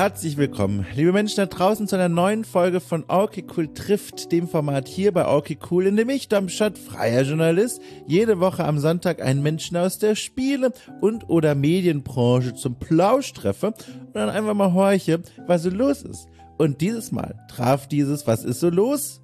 Herzlich willkommen, liebe Menschen da draußen, zu einer neuen Folge von Okay Cool trifft, dem Format hier bei Okay Cool, in dem ich, Domschat, freier Journalist, jede Woche am Sonntag einen Menschen aus der Spiele- und oder Medienbranche zum Plausch treffe und dann einfach mal horche, was so los ist. Und dieses Mal traf dieses Was ist so los?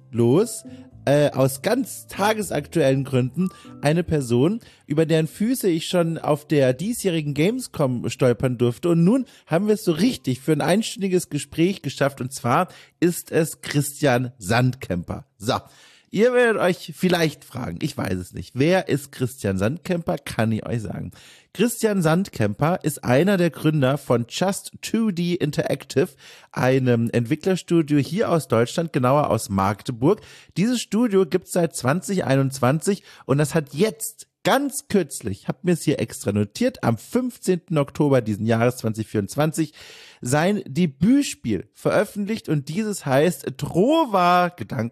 Aus ganz tagesaktuellen Gründen eine Person, über deren Füße ich schon auf der diesjährigen Gamescom stolpern durfte. Und nun haben wir es so richtig für ein einstündiges Gespräch geschafft. Und zwar ist es Christian Sandkemper. So, ihr werdet euch vielleicht fragen, ich weiß es nicht, wer ist Christian Sandkemper, kann ich euch sagen. Christian Sandkemper ist einer der Gründer von Just2D Interactive, einem Entwicklerstudio hier aus Deutschland, genauer aus Magdeburg. Dieses Studio gibt's seit 2021 und das hat jetzt ganz kürzlich, hab mir es hier extra notiert, am 15. Oktober diesen Jahres 2024 sein Debütspiel veröffentlicht und dieses heißt Trova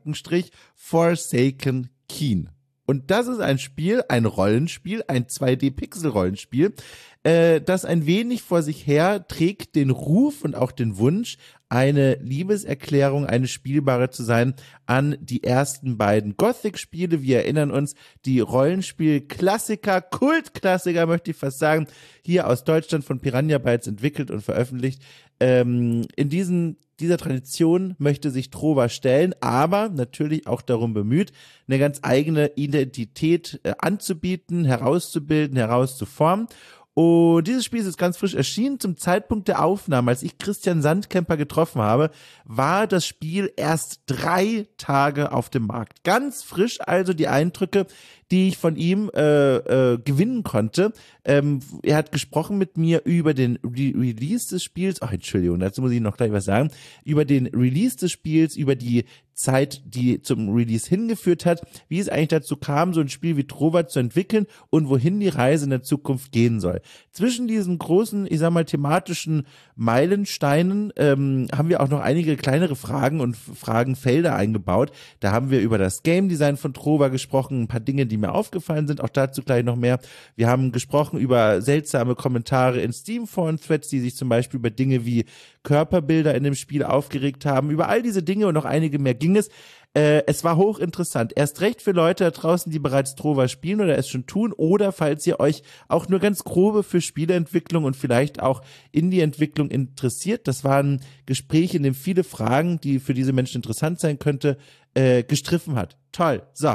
Forsaken Keen. Und das ist ein Spiel, ein Rollenspiel, ein 2D-Pixel-Rollenspiel, das ein wenig vor sich her trägt den Ruf und auch den Wunsch, eine Liebeserklärung, eine Spielbare zu sein an die ersten beiden Gothic-Spiele. Wir erinnern uns, die Rollenspiel-Klassiker, Kultklassiker möchte ich fast sagen, hier aus Deutschland von Piranha Bytes entwickelt und veröffentlicht. In dieser Tradition möchte sich Trova stellen, aber natürlich auch darum bemüht, eine ganz eigene Identität anzubieten, herauszubilden, herauszuformen. Und dieses Spiel ist jetzt ganz frisch erschienen. Zum Zeitpunkt der Aufnahme, als ich Christian Sandkemper getroffen habe, war das Spiel erst 3 Tage auf dem Markt. Ganz frisch also die Eindrücke, die ich von ihm gewinnen konnte. Er hat gesprochen mit mir über den Release des Spiels. Ach, Entschuldigung, dazu muss ich noch gleich was sagen. Über den Release des Spiels, über die Zeit, die zum Release hingeführt hat, wie es eigentlich dazu kam, so ein Spiel wie Trova zu entwickeln und wohin die Reise in der Zukunft gehen soll. Zwischen diesen großen, ich sag mal, thematischen Meilensteinen haben wir auch noch einige kleinere Fragen und Fragenfelder eingebaut. Da haben wir über das Game Design von Trova gesprochen, ein paar Dinge, die mir aufgefallen sind, auch dazu gleich noch mehr. Wir haben gesprochen über seltsame Kommentare in Steam-Foren-Threads, die sich zum Beispiel über Dinge wie Körperbilder in dem Spiel aufgeregt haben. Über all diese Dinge und noch einige mehr ging es. Es war hochinteressant. Erst recht für Leute da draußen, die bereits Trova spielen oder es schon tun, oder falls ihr euch auch nur ganz grobe für Spieleentwicklung und vielleicht auch Indie-Entwicklung interessiert. Das war ein Gespräch, in dem viele Fragen, die für diese Menschen interessant sein könnte, gestriffen hat. Toll. So.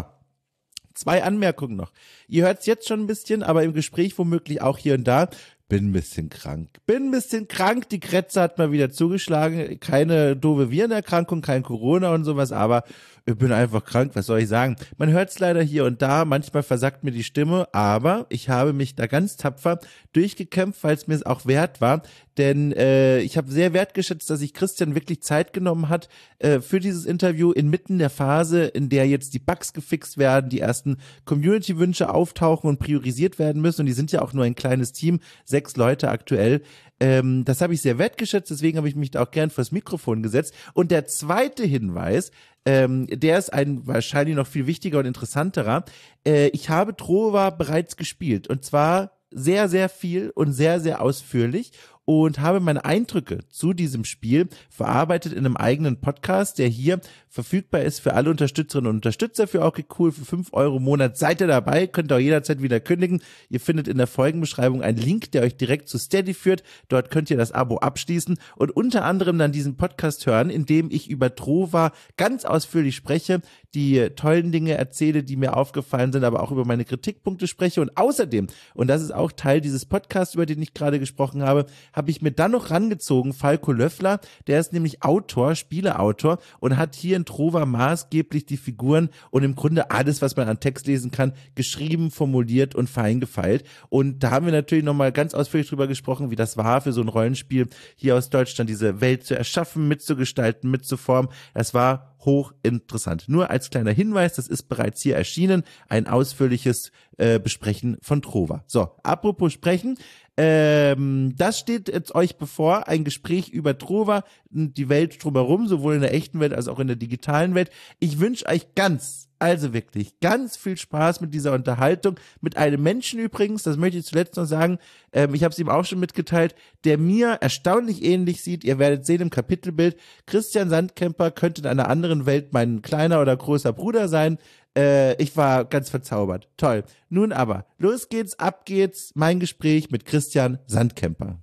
2 Anmerkungen noch. Ihr hört es jetzt schon ein bisschen, aber im Gespräch womöglich auch hier und da. Bin ein bisschen krank. Die Krätze hat mal wieder zugeschlagen. Keine doofe Virenerkrankung, kein Corona und sowas, aber ich bin einfach krank, was soll ich sagen? Man hört es leider hier und da, manchmal versackt mir die Stimme, aber ich habe mich da ganz tapfer durchgekämpft, weil es mir es auch wert war, denn ich habe sehr wertgeschätzt, dass sich Christian wirklich Zeit genommen hat für dieses Interview inmitten der Phase, in der jetzt die Bugs gefixt werden, die ersten Community-Wünsche auftauchen und priorisiert werden müssen und die sind ja auch nur ein kleines Team, 6 Leute aktuell. Das habe ich sehr wertgeschätzt, deswegen habe ich mich da auch gern vors Mikrofon gesetzt. Und der zweite Hinweis, der ist ein wahrscheinlich noch viel wichtiger und interessanterer. Ich habe Trova bereits gespielt und zwar sehr, sehr viel und sehr, sehr ausführlich und habe meine Eindrücke zu diesem Spiel verarbeitet in einem eigenen Podcast, der hier verfügbar ist für alle Unterstützerinnen und Unterstützer für Okay Cool für 5 € im Monat. Seid ihr dabei, könnt ihr auch jederzeit wieder kündigen. Ihr findet in der Folgenbeschreibung einen Link, der euch direkt zu Steady führt. Dort könnt ihr das Abo abschließen und unter anderem dann diesen Podcast hören, in dem ich über Trova ganz ausführlich spreche, die tollen Dinge erzähle, die mir aufgefallen sind, aber auch über meine Kritikpunkte spreche und außerdem, und das ist auch Teil dieses Podcasts, über den ich gerade gesprochen habe ich mir dann noch rangezogen, Falco Löffler, der ist nämlich Autor, Spieleautor und hat hier in Trova maßgeblich die Figuren und im Grunde alles, was man an Text lesen kann, geschrieben, formuliert und fein gefeilt. Und da haben wir natürlich nochmal ganz ausführlich drüber gesprochen, wie das war für so ein Rollenspiel hier aus Deutschland, diese Welt zu erschaffen, mitzugestalten, mitzuformen. Das war hochinteressant. Nur als kleiner Hinweis, das ist bereits hier erschienen, ein ausführliches Besprechen von Trova. So, apropos sprechen, das steht jetzt euch bevor, ein Gespräch über Trova, die Welt drumherum, sowohl in der echten Welt als auch in der digitalen Welt. Ich wünsche euch ganz Also wirklich ganz viel Spaß mit dieser Unterhaltung, mit einem Menschen übrigens, das möchte ich zuletzt noch sagen, ich habe es ihm auch schon mitgeteilt, der mir erstaunlich ähnlich sieht, ihr werdet sehen im Kapitelbild, Christian Sandkemper könnte in einer anderen Welt mein kleiner oder großer Bruder sein. Ich war ganz verzaubert. Toll. Nun aber, los geht's, ab geht's, mein Gespräch mit Christian Sandkemper.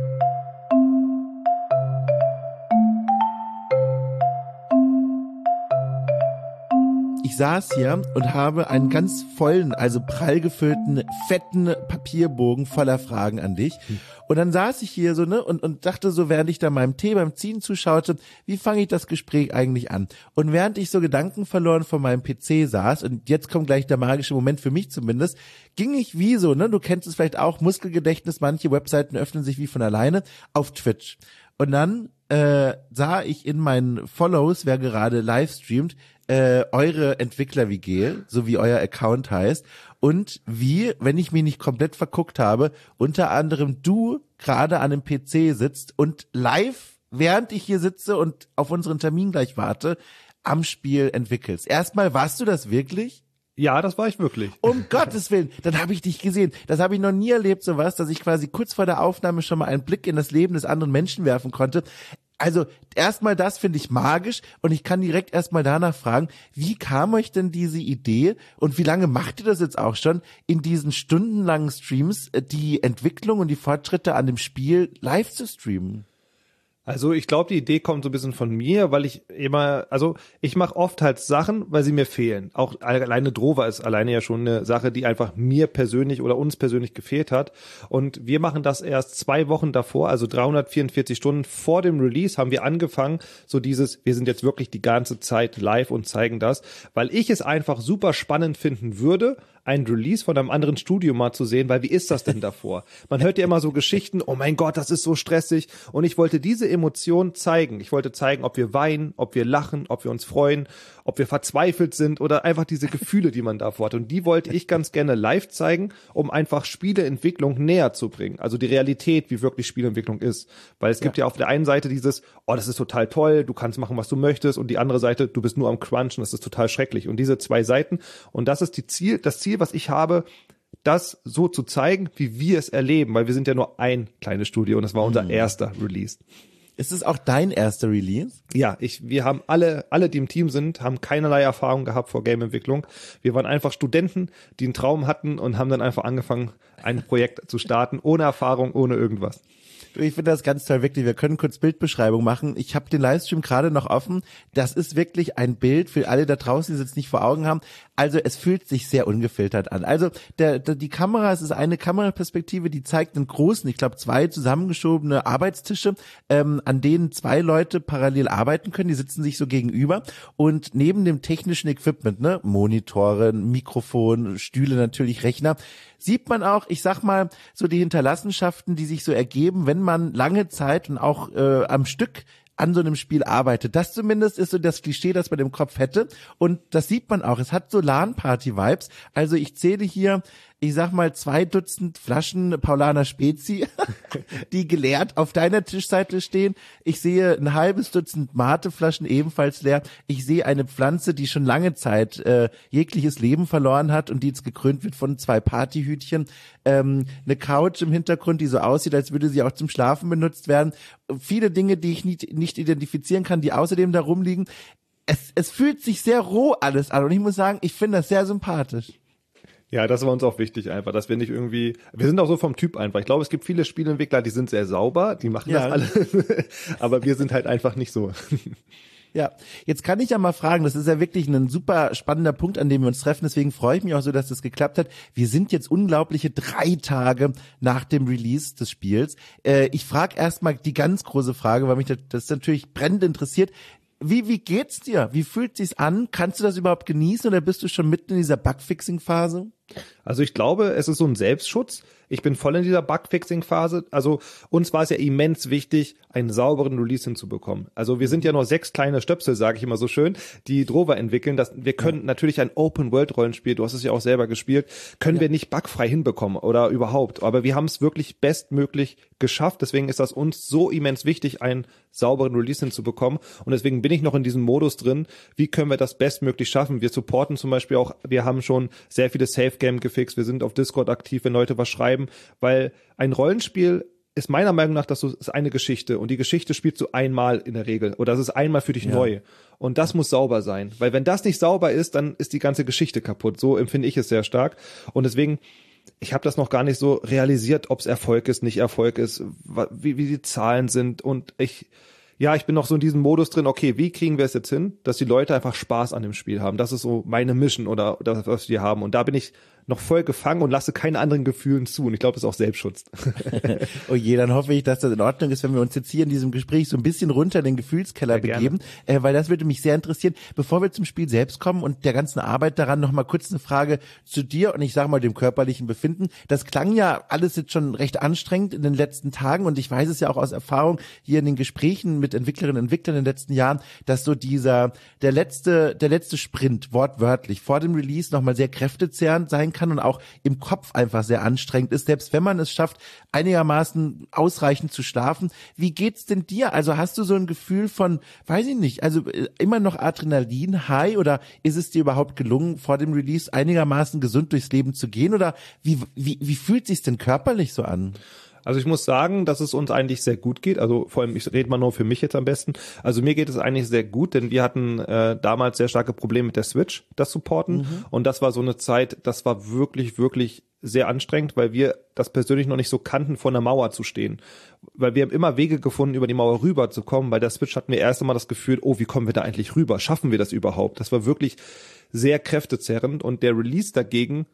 Ich saß hier und habe einen ganz vollen, also prall gefüllten, fetten Papierbogen voller Fragen an dich. Und dann saß ich hier so, ne, und dachte so, während ich da meinem Tee beim Ziehen zuschaute, wie fange ich das Gespräch eigentlich an? Und während ich so gedankenverloren vor meinem PC saß, und jetzt kommt gleich der magische Moment für mich zumindest, ging ich wie so, ne, du kennst es vielleicht auch, Muskelgedächtnis, manche Webseiten öffnen sich wie von alleine, auf Twitch. Und dann sah ich in meinen Follows, wer gerade live streamt, eure Entwickler-WG, so wie euer Account heißt, und wie, wenn ich mich nicht komplett verguckt habe, unter anderem du gerade an einem PC sitzt und live, während ich hier sitze und auf unseren Termin gleich warte, am Spiel entwickelst. Erstmal, warst du das wirklich? Ja, das war ich wirklich. Um Gottes Willen, dann habe ich dich gesehen. Das habe ich noch nie erlebt, sowas, dass ich quasi kurz vor der Aufnahme schon mal einen Blick in das Leben des anderen Menschen werfen konnte. Also erstmal das finde ich magisch und ich kann direkt erstmal danach fragen, wie kam euch denn diese Idee und wie lange macht ihr das jetzt auch schon, in diesen stundenlangen Streams die Entwicklung und die Fortschritte an dem Spiel live zu streamen? Also ich glaube, die Idee kommt so ein bisschen von mir, weil ich mache oft halt Sachen, weil sie mir fehlen. Auch alleine Drover ist alleine ja schon eine Sache, die einfach mir persönlich oder uns persönlich gefehlt hat. Und wir machen das erst 2 Wochen davor, also 344 Stunden vor dem Release haben wir angefangen, so dieses, wir sind jetzt wirklich die ganze Zeit live und zeigen das, weil ich es einfach super spannend finden würde, ein Release von einem anderen Studio mal zu sehen, weil wie ist das denn davor? Man hört ja immer so Geschichten, oh mein Gott, das ist so stressig und ich wollte diese Emotion zeigen. Ich wollte zeigen, ob wir weinen, ob wir lachen, ob wir uns freuen, ob wir verzweifelt sind oder einfach diese Gefühle, die man davor hat und die wollte ich ganz gerne live zeigen, um einfach Spieleentwicklung näher zu bringen, also die Realität, wie wirklich Spieleentwicklung ist, weil es gibt ja auf der einen Seite dieses, oh, das ist total toll, du kannst machen, was du möchtest und die andere Seite, du bist nur am Crunchen, das ist total schrecklich und diese 2 Seiten und das ist das Ziel, was ich habe, das so zu zeigen, wie wir es erleben, weil wir sind ja nur ein kleines Studio und das war unser erster Release. Ist es auch dein erster Release? Ja, wir haben alle, die im Team sind, haben keinerlei Erfahrung gehabt vor Gameentwicklung. Wir waren einfach Studenten, die einen Traum hatten und haben dann einfach angefangen, ein Projekt zu starten, ohne Erfahrung, ohne irgendwas. Ich finde das ganz toll, wirklich. Wir können kurz Bildbeschreibung machen. Ich habe den Livestream gerade noch offen. Das ist wirklich ein Bild für alle da draußen, die es jetzt nicht vor Augen haben. Also es fühlt sich sehr ungefiltert an. Also die Kamera, es ist eine Kameraperspektive, die zeigt einen großen, ich glaube 2 zusammengeschobene Arbeitstische, an denen 2 Leute parallel arbeiten können. Die sitzen sich so gegenüber und neben dem technischen Equipment, ne, Monitore, Mikrofon, Stühle natürlich, Rechner, sieht man auch, ich sag mal, so die Hinterlassenschaften, die sich so ergeben, wenn man lange Zeit und auch am Stück an so einem Spiel arbeitet. Das zumindest ist so das Klischee, das man im Kopf hätte. Und das sieht man auch. Es hat so LAN-Party-Vibes. Also ich zähle hier, ich sag mal 2 Dutzend Flaschen Paulaner Spezi, die geleert auf deiner Tischseite stehen. Ich sehe ein halbes Dutzend Mate-Flaschen ebenfalls leer. Ich sehe eine Pflanze, die schon lange Zeit jegliches Leben verloren hat und die jetzt gekrönt wird von 2 Partyhütchen. Eine Couch im Hintergrund, die so aussieht, als würde sie auch zum Schlafen benutzt werden. Viele Dinge, die ich nicht identifizieren kann, die außerdem da rumliegen. Es fühlt sich sehr roh alles an und ich muss sagen, ich finde das sehr sympathisch. Ja, das war uns auch wichtig einfach, dass wir nicht irgendwie, wir sind auch so vom Typ einfach. Ich glaube, es gibt viele Spieleentwickler, die sind sehr sauber, die machen das alle, aber wir sind halt einfach nicht so. Ja, jetzt kann ich ja mal fragen, das ist ja wirklich ein super spannender Punkt, an dem wir uns treffen, deswegen freue ich mich auch so, dass das geklappt hat. Wir sind jetzt unglaubliche 3 Tage nach dem Release des Spiels. Ich frage erstmal die ganz große Frage, weil mich das natürlich brennend interessiert. Wie geht's dir? Wie fühlt sich's an? Kannst du das überhaupt genießen oder bist du schon mitten in dieser Bugfixing-Phase? Also ich glaube, es ist so ein Selbstschutz. Ich bin voll in dieser Bugfixing-Phase. Also uns war es ja immens wichtig, einen sauberen Release hinzubekommen. Also wir sind ja nur 6 kleine Stöpsel, sage ich immer so schön, die Drover entwickeln. Wir können natürlich ein Open-World-Rollenspiel, du hast es ja auch selber gespielt, können wir nicht bugfrei hinbekommen oder überhaupt. Aber wir haben es wirklich bestmöglich geschafft. Deswegen ist das uns so immens wichtig, einen sauberen Release hinzubekommen. Und deswegen bin ich noch in diesem Modus drin, wie können wir das bestmöglich schaffen. Wir supporten zum Beispiel auch, wir haben schon sehr viele Safe-Game gefixt, wir sind auf Discord aktiv, wenn Leute was schreiben, weil ein Rollenspiel ist meiner Meinung nach, ist eine Geschichte und die Geschichte spielst du einmal in der Regel oder das ist einmal für dich neu und das muss sauber sein, weil wenn das nicht sauber ist, dann ist die ganze Geschichte kaputt, so empfinde ich es sehr stark und deswegen, ich habe das noch gar nicht so realisiert, ob es Erfolg ist, nicht Erfolg ist, wie die Zahlen sind und ich bin noch so in diesem Modus drin, okay, wie kriegen wir es jetzt hin, dass die Leute einfach Spaß an dem Spiel haben, das ist so meine Mission oder das, was wir haben und da bin ich noch voll gefangen und lasse keine anderen Gefühlen zu. Und ich glaube, das ist auch Selbstschutz. Oh je, dann hoffe ich, dass das in Ordnung ist, wenn wir uns jetzt hier in diesem Gespräch so ein bisschen runter in den Gefühlskeller begeben, weil das würde mich sehr interessieren. Bevor wir zum Spiel selbst kommen und der ganzen Arbeit daran, noch mal kurz eine Frage zu dir und ich sage mal dem körperlichen Befinden. Das klang ja alles jetzt schon recht anstrengend in den letzten Tagen und ich weiß es ja auch aus Erfahrung hier in den Gesprächen mit Entwicklerinnen und Entwicklern in den letzten Jahren, dass so der letzte Sprint wortwörtlich vor dem Release noch mal sehr kräftezehrend sein kann und auch im Kopf einfach sehr anstrengend ist, selbst wenn man es schafft, einigermaßen ausreichend zu schlafen. Wie geht's denn dir? Also hast du so ein Gefühl von, weiß ich nicht, also immer noch Adrenalin, High oder ist es dir überhaupt gelungen, vor dem Release einigermaßen gesund durchs Leben zu gehen oder wie fühlt sich's denn körperlich so an? Also ich muss sagen, dass es uns eigentlich sehr gut geht. Also vor allem, ich rede mal nur für mich jetzt am besten. Also mir geht es eigentlich sehr gut, denn wir hatten damals sehr starke Probleme mit der Switch, das Supporten. Und das war so eine Zeit, das war wirklich, wirklich sehr anstrengend, weil wir das persönlich noch nicht so kannten, vor einer Mauer zu stehen. Weil wir haben immer Wege gefunden, über die Mauer rüber zu kommen. Bei der Switch hatten wir erst einmal das Gefühl, oh, wie kommen wir da eigentlich rüber? Schaffen wir das überhaupt? Das war wirklich sehr kräftezerrend. Und der Release dagegen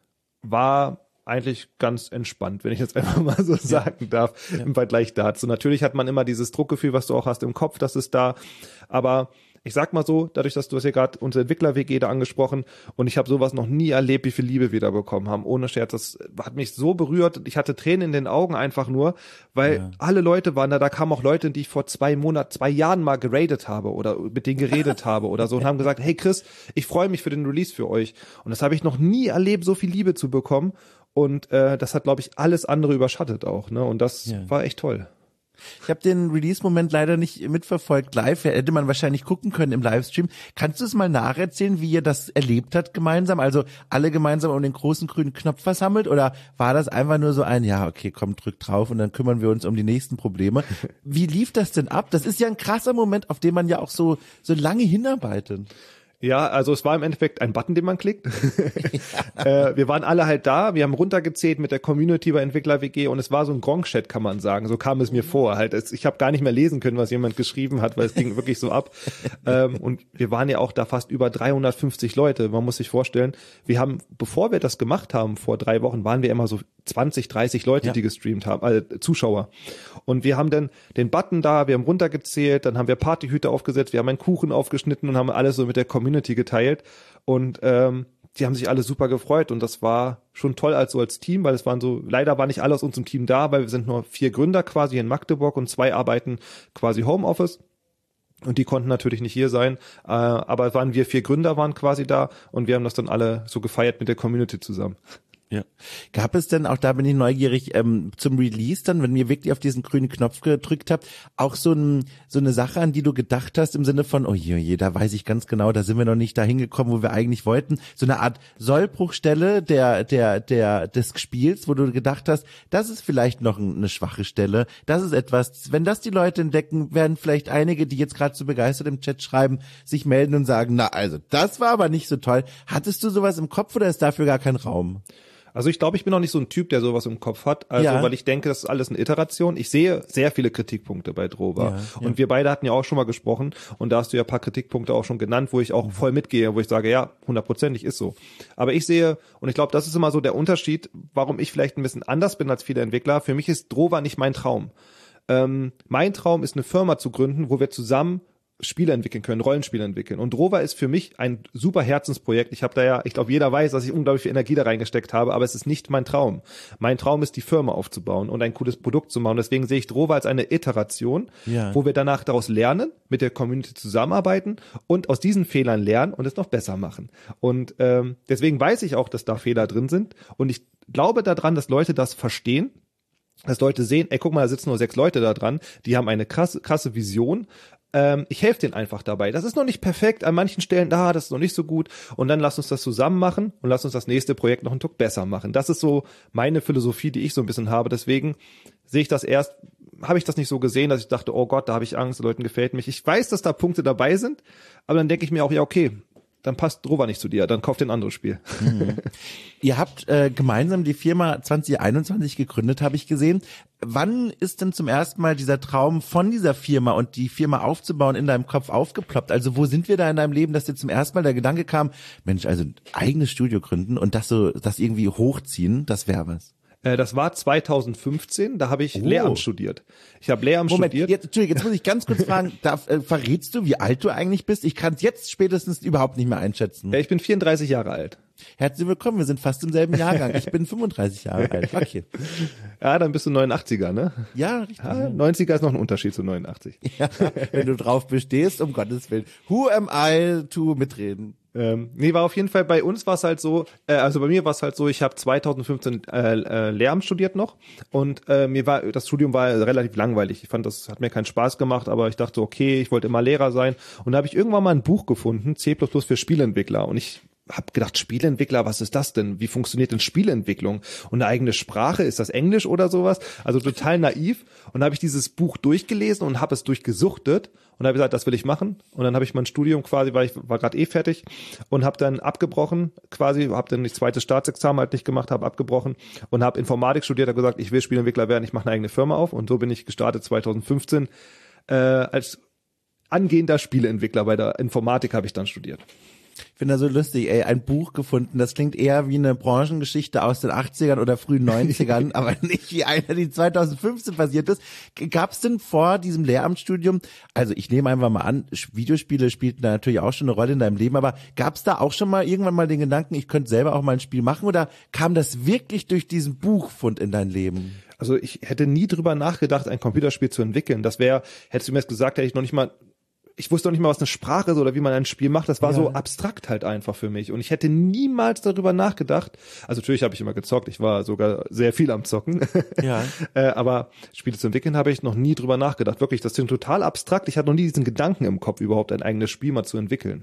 war eigentlich ganz entspannt, wenn ich jetzt einfach mal so sagen darf, im Vergleich dazu. Natürlich hat man immer dieses Druckgefühl, was du auch hast im Kopf, das ist da, aber ich sag mal so, dadurch, dass du hast ja gerade unsere Entwickler-WG da angesprochen und ich habe sowas noch nie erlebt, wie viel Liebe wir da bekommen haben, ohne Scherz, das hat mich so berührt, ich hatte Tränen in den Augen einfach nur, weil alle Leute waren da kamen auch Leute, die ich vor 2 Jahren mal geradet habe oder mit denen geredet habe oder so und haben gesagt, hey Chris, ich freue mich für den Release für euch und das habe ich noch nie erlebt, so viel Liebe zu bekommen. Und das hat, glaube ich, alles andere überschattet auch, ne? Und das war echt toll. Ich habe den Release-Moment leider nicht mitverfolgt live. Hätte man wahrscheinlich gucken können im Livestream. Kannst du es mal nacherzählen, wie ihr das erlebt habt gemeinsam? Also alle gemeinsam um den großen grünen Knopf versammelt? Oder war das einfach nur so ein, ja, okay, komm, drück drauf und dann kümmern wir uns um die nächsten Probleme? Wie lief das denn ab? Das ist ja ein krasser Moment, auf den man ja auch so lange hinarbeitet. Ja, also es war im Endeffekt ein Button, den man klickt. Wir waren alle halt da, wir haben runtergezählt mit der Community bei Entwickler-WG und es war so ein Gronk-Chat, kann man sagen. So kam es mir vor. Ich habe gar nicht mehr lesen können, was jemand geschrieben hat, weil es ging wirklich so ab. Und wir waren ja auch da fast über 350 Leute. Man muss sich vorstellen, wir haben, bevor wir das gemacht haben, vor 3 Wochen, waren wir immer so 20, 30 Leute, die gestreamt haben, Zuschauer. Und wir haben dann den Button da, wir haben runtergezählt, dann haben wir Partyhüte aufgesetzt, wir haben einen Kuchen aufgeschnitten und haben alles so mit der Community geteilt. Und die haben sich alle super gefreut und das war schon toll als Team, weil es waren so, leider war nicht alle aus unserem Team da, weil wir sind nur 4 Gründer quasi in Magdeburg und 2 arbeiten quasi Homeoffice. Und die konnten natürlich nicht hier sein, aber wir 4 Gründer waren quasi da und wir haben das dann alle so gefeiert mit der Community zusammen. Ja. Gab es denn, auch da bin ich neugierig, zum Release dann, wenn ihr wirklich auf diesen grünen Knopf gedrückt habt, auch so eine Sache, an die du gedacht hast, im Sinne von, oh je, da weiß ich ganz genau, da sind wir noch nicht dahin gekommen, wo wir eigentlich wollten. So eine Art Sollbruchstelle des Spiels, wo du gedacht hast, das ist vielleicht noch eine schwache Stelle. Das ist etwas, wenn das die Leute entdecken, werden vielleicht einige, die jetzt gerade so begeistert im Chat schreiben, sich melden und sagen, na, also, das war aber nicht so toll. Hattest du sowas im Kopf oder ist dafür gar kein Raum? Also ich glaube, ich bin auch nicht so ein Typ, der sowas im Kopf hat, weil ich denke, das ist alles eine Iteration. Ich sehe sehr viele Kritikpunkte bei Drover und wir beide hatten ja auch schon mal gesprochen und da hast du ja ein paar Kritikpunkte auch schon genannt, wo ich auch voll mitgehe, wo ich sage, ja, 100%ig ist so. Aber ich sehe, und ich glaube, das ist immer so der Unterschied, warum ich vielleicht ein bisschen anders bin als viele Entwickler. Für mich ist Drover nicht mein Traum. Mein Traum ist, eine Firma zu gründen, wo wir zusammen Spiele entwickeln können, Rollenspiele entwickeln. Und Drova ist für mich ein super Herzensprojekt. Ich habe da ja, ich glaube, jeder weiß, dass ich unglaublich viel Energie da reingesteckt habe, aber es ist nicht mein Traum. Mein Traum ist, die Firma aufzubauen und ein cooles Produkt zu machen. Deswegen sehe ich Drova als eine Iteration, wo wir danach daraus lernen, mit der Community zusammenarbeiten und aus diesen Fehlern lernen und es noch besser machen. Und deswegen weiß ich auch, dass da Fehler drin sind. Und ich glaube daran, dass Leute das verstehen, dass Leute sehen, ey, guck mal, da sitzen nur 6 Leute da dran, die haben eine krasse Vision. Ich helfe denen einfach dabei. Das ist noch nicht perfekt, an manchen Stellen, das ist noch nicht so gut und dann lass uns das zusammen machen und lass uns das nächste Projekt noch einen Tuck besser machen. Das ist so meine Philosophie, die ich so ein bisschen habe. Deswegen habe ich das nicht so gesehen, dass ich dachte, oh Gott, da habe ich Angst, den Leuten gefällt mich. Ich weiß, dass da Punkte dabei sind, aber dann denke ich mir auch, ja okay, dann passt Drova nicht zu dir, dann kauf dir ein anderes Spiel. Ihr habt gemeinsam die Firma 2021 gegründet, habe ich gesehen. Wann ist denn zum ersten Mal dieser Traum von dieser Firma und die Firma aufzubauen in deinem Kopf aufgeploppt? Also wo sind wir da in deinem Leben, dass dir zum ersten Mal der Gedanke kam, Mensch, also ein eigenes Studio gründen und das irgendwie hochziehen, das wäre was? Das war 2015, da habe ich Lehramt studiert. Ich habe Lehramt studiert. Jetzt muss ich ganz kurz fragen, verrätst du, wie alt du eigentlich bist? Ich kann es jetzt spätestens überhaupt nicht mehr einschätzen. Ich bin 34 Jahre alt. Herzlich willkommen, wir sind fast im selben Jahrgang. Ich bin 35 Jahre alt. Okay. Ja, dann bist du 89er, ne? Ja, richtig. 90er ist noch ein Unterschied zu 89. Ja, wenn du drauf bestehst, um Gottes Willen. Who am I to mitreden? War auf jeden Fall, bei uns war es halt so, also bei mir war es halt so, ich habe 2015 Lehramt studiert noch und das Studium war relativ langweilig. Ich fand, das hat mir keinen Spaß gemacht, aber ich dachte, okay, ich wollte immer Lehrer sein und da habe ich irgendwann mal ein Buch gefunden, C++ für Spieleentwickler und ich hab gedacht, Spieleentwickler, was ist das denn? Wie funktioniert denn Spieleentwicklung? Und eine eigene Sprache, ist das Englisch oder sowas? Also total naiv. Und da habe ich dieses Buch durchgelesen und habe es durchgesuchtet und habe gesagt, das will ich machen. Und dann habe ich mein Studium quasi, weil ich war gerade fertig und habe dann abgebrochen, quasi, habe dann das zweite Staatsexamen halt nicht gemacht, habe abgebrochen und habe Informatik studiert, habe gesagt, ich will Spieleentwickler werden, ich mache eine eigene Firma auf. Und so bin ich gestartet 2015 als angehender Spieleentwickler. Bei der Informatik habe ich dann studiert. Ich finde das so lustig, ein Buch gefunden, das klingt eher wie eine Branchengeschichte aus den 80ern oder frühen 90ern, aber nicht wie eine, die 2015 passiert ist. Gab es denn vor diesem Lehramtsstudium, also ich nehme einfach mal an, Videospiele spielten da natürlich auch schon eine Rolle in deinem Leben, aber gab es da auch schon mal irgendwann mal den Gedanken, ich könnte selber auch mal ein Spiel machen oder kam das wirklich durch diesen Buchfund in dein Leben? Also ich hätte nie drüber nachgedacht, ein Computerspiel zu entwickeln. Hättest du mir jetzt gesagt, hätte ich noch nicht mal ich wusste auch nicht mal, was eine Sprache ist oder wie man ein Spiel macht. Das war so abstrakt halt einfach für mich. Und ich hätte niemals darüber nachgedacht. Also natürlich habe ich immer gezockt. Ich war sogar sehr viel am Zocken. Ja. Aber Spiele zu entwickeln habe ich noch nie drüber nachgedacht. Wirklich, das ist total abstrakt. Ich hatte noch nie diesen Gedanken im Kopf, überhaupt ein eigenes Spiel mal zu entwickeln.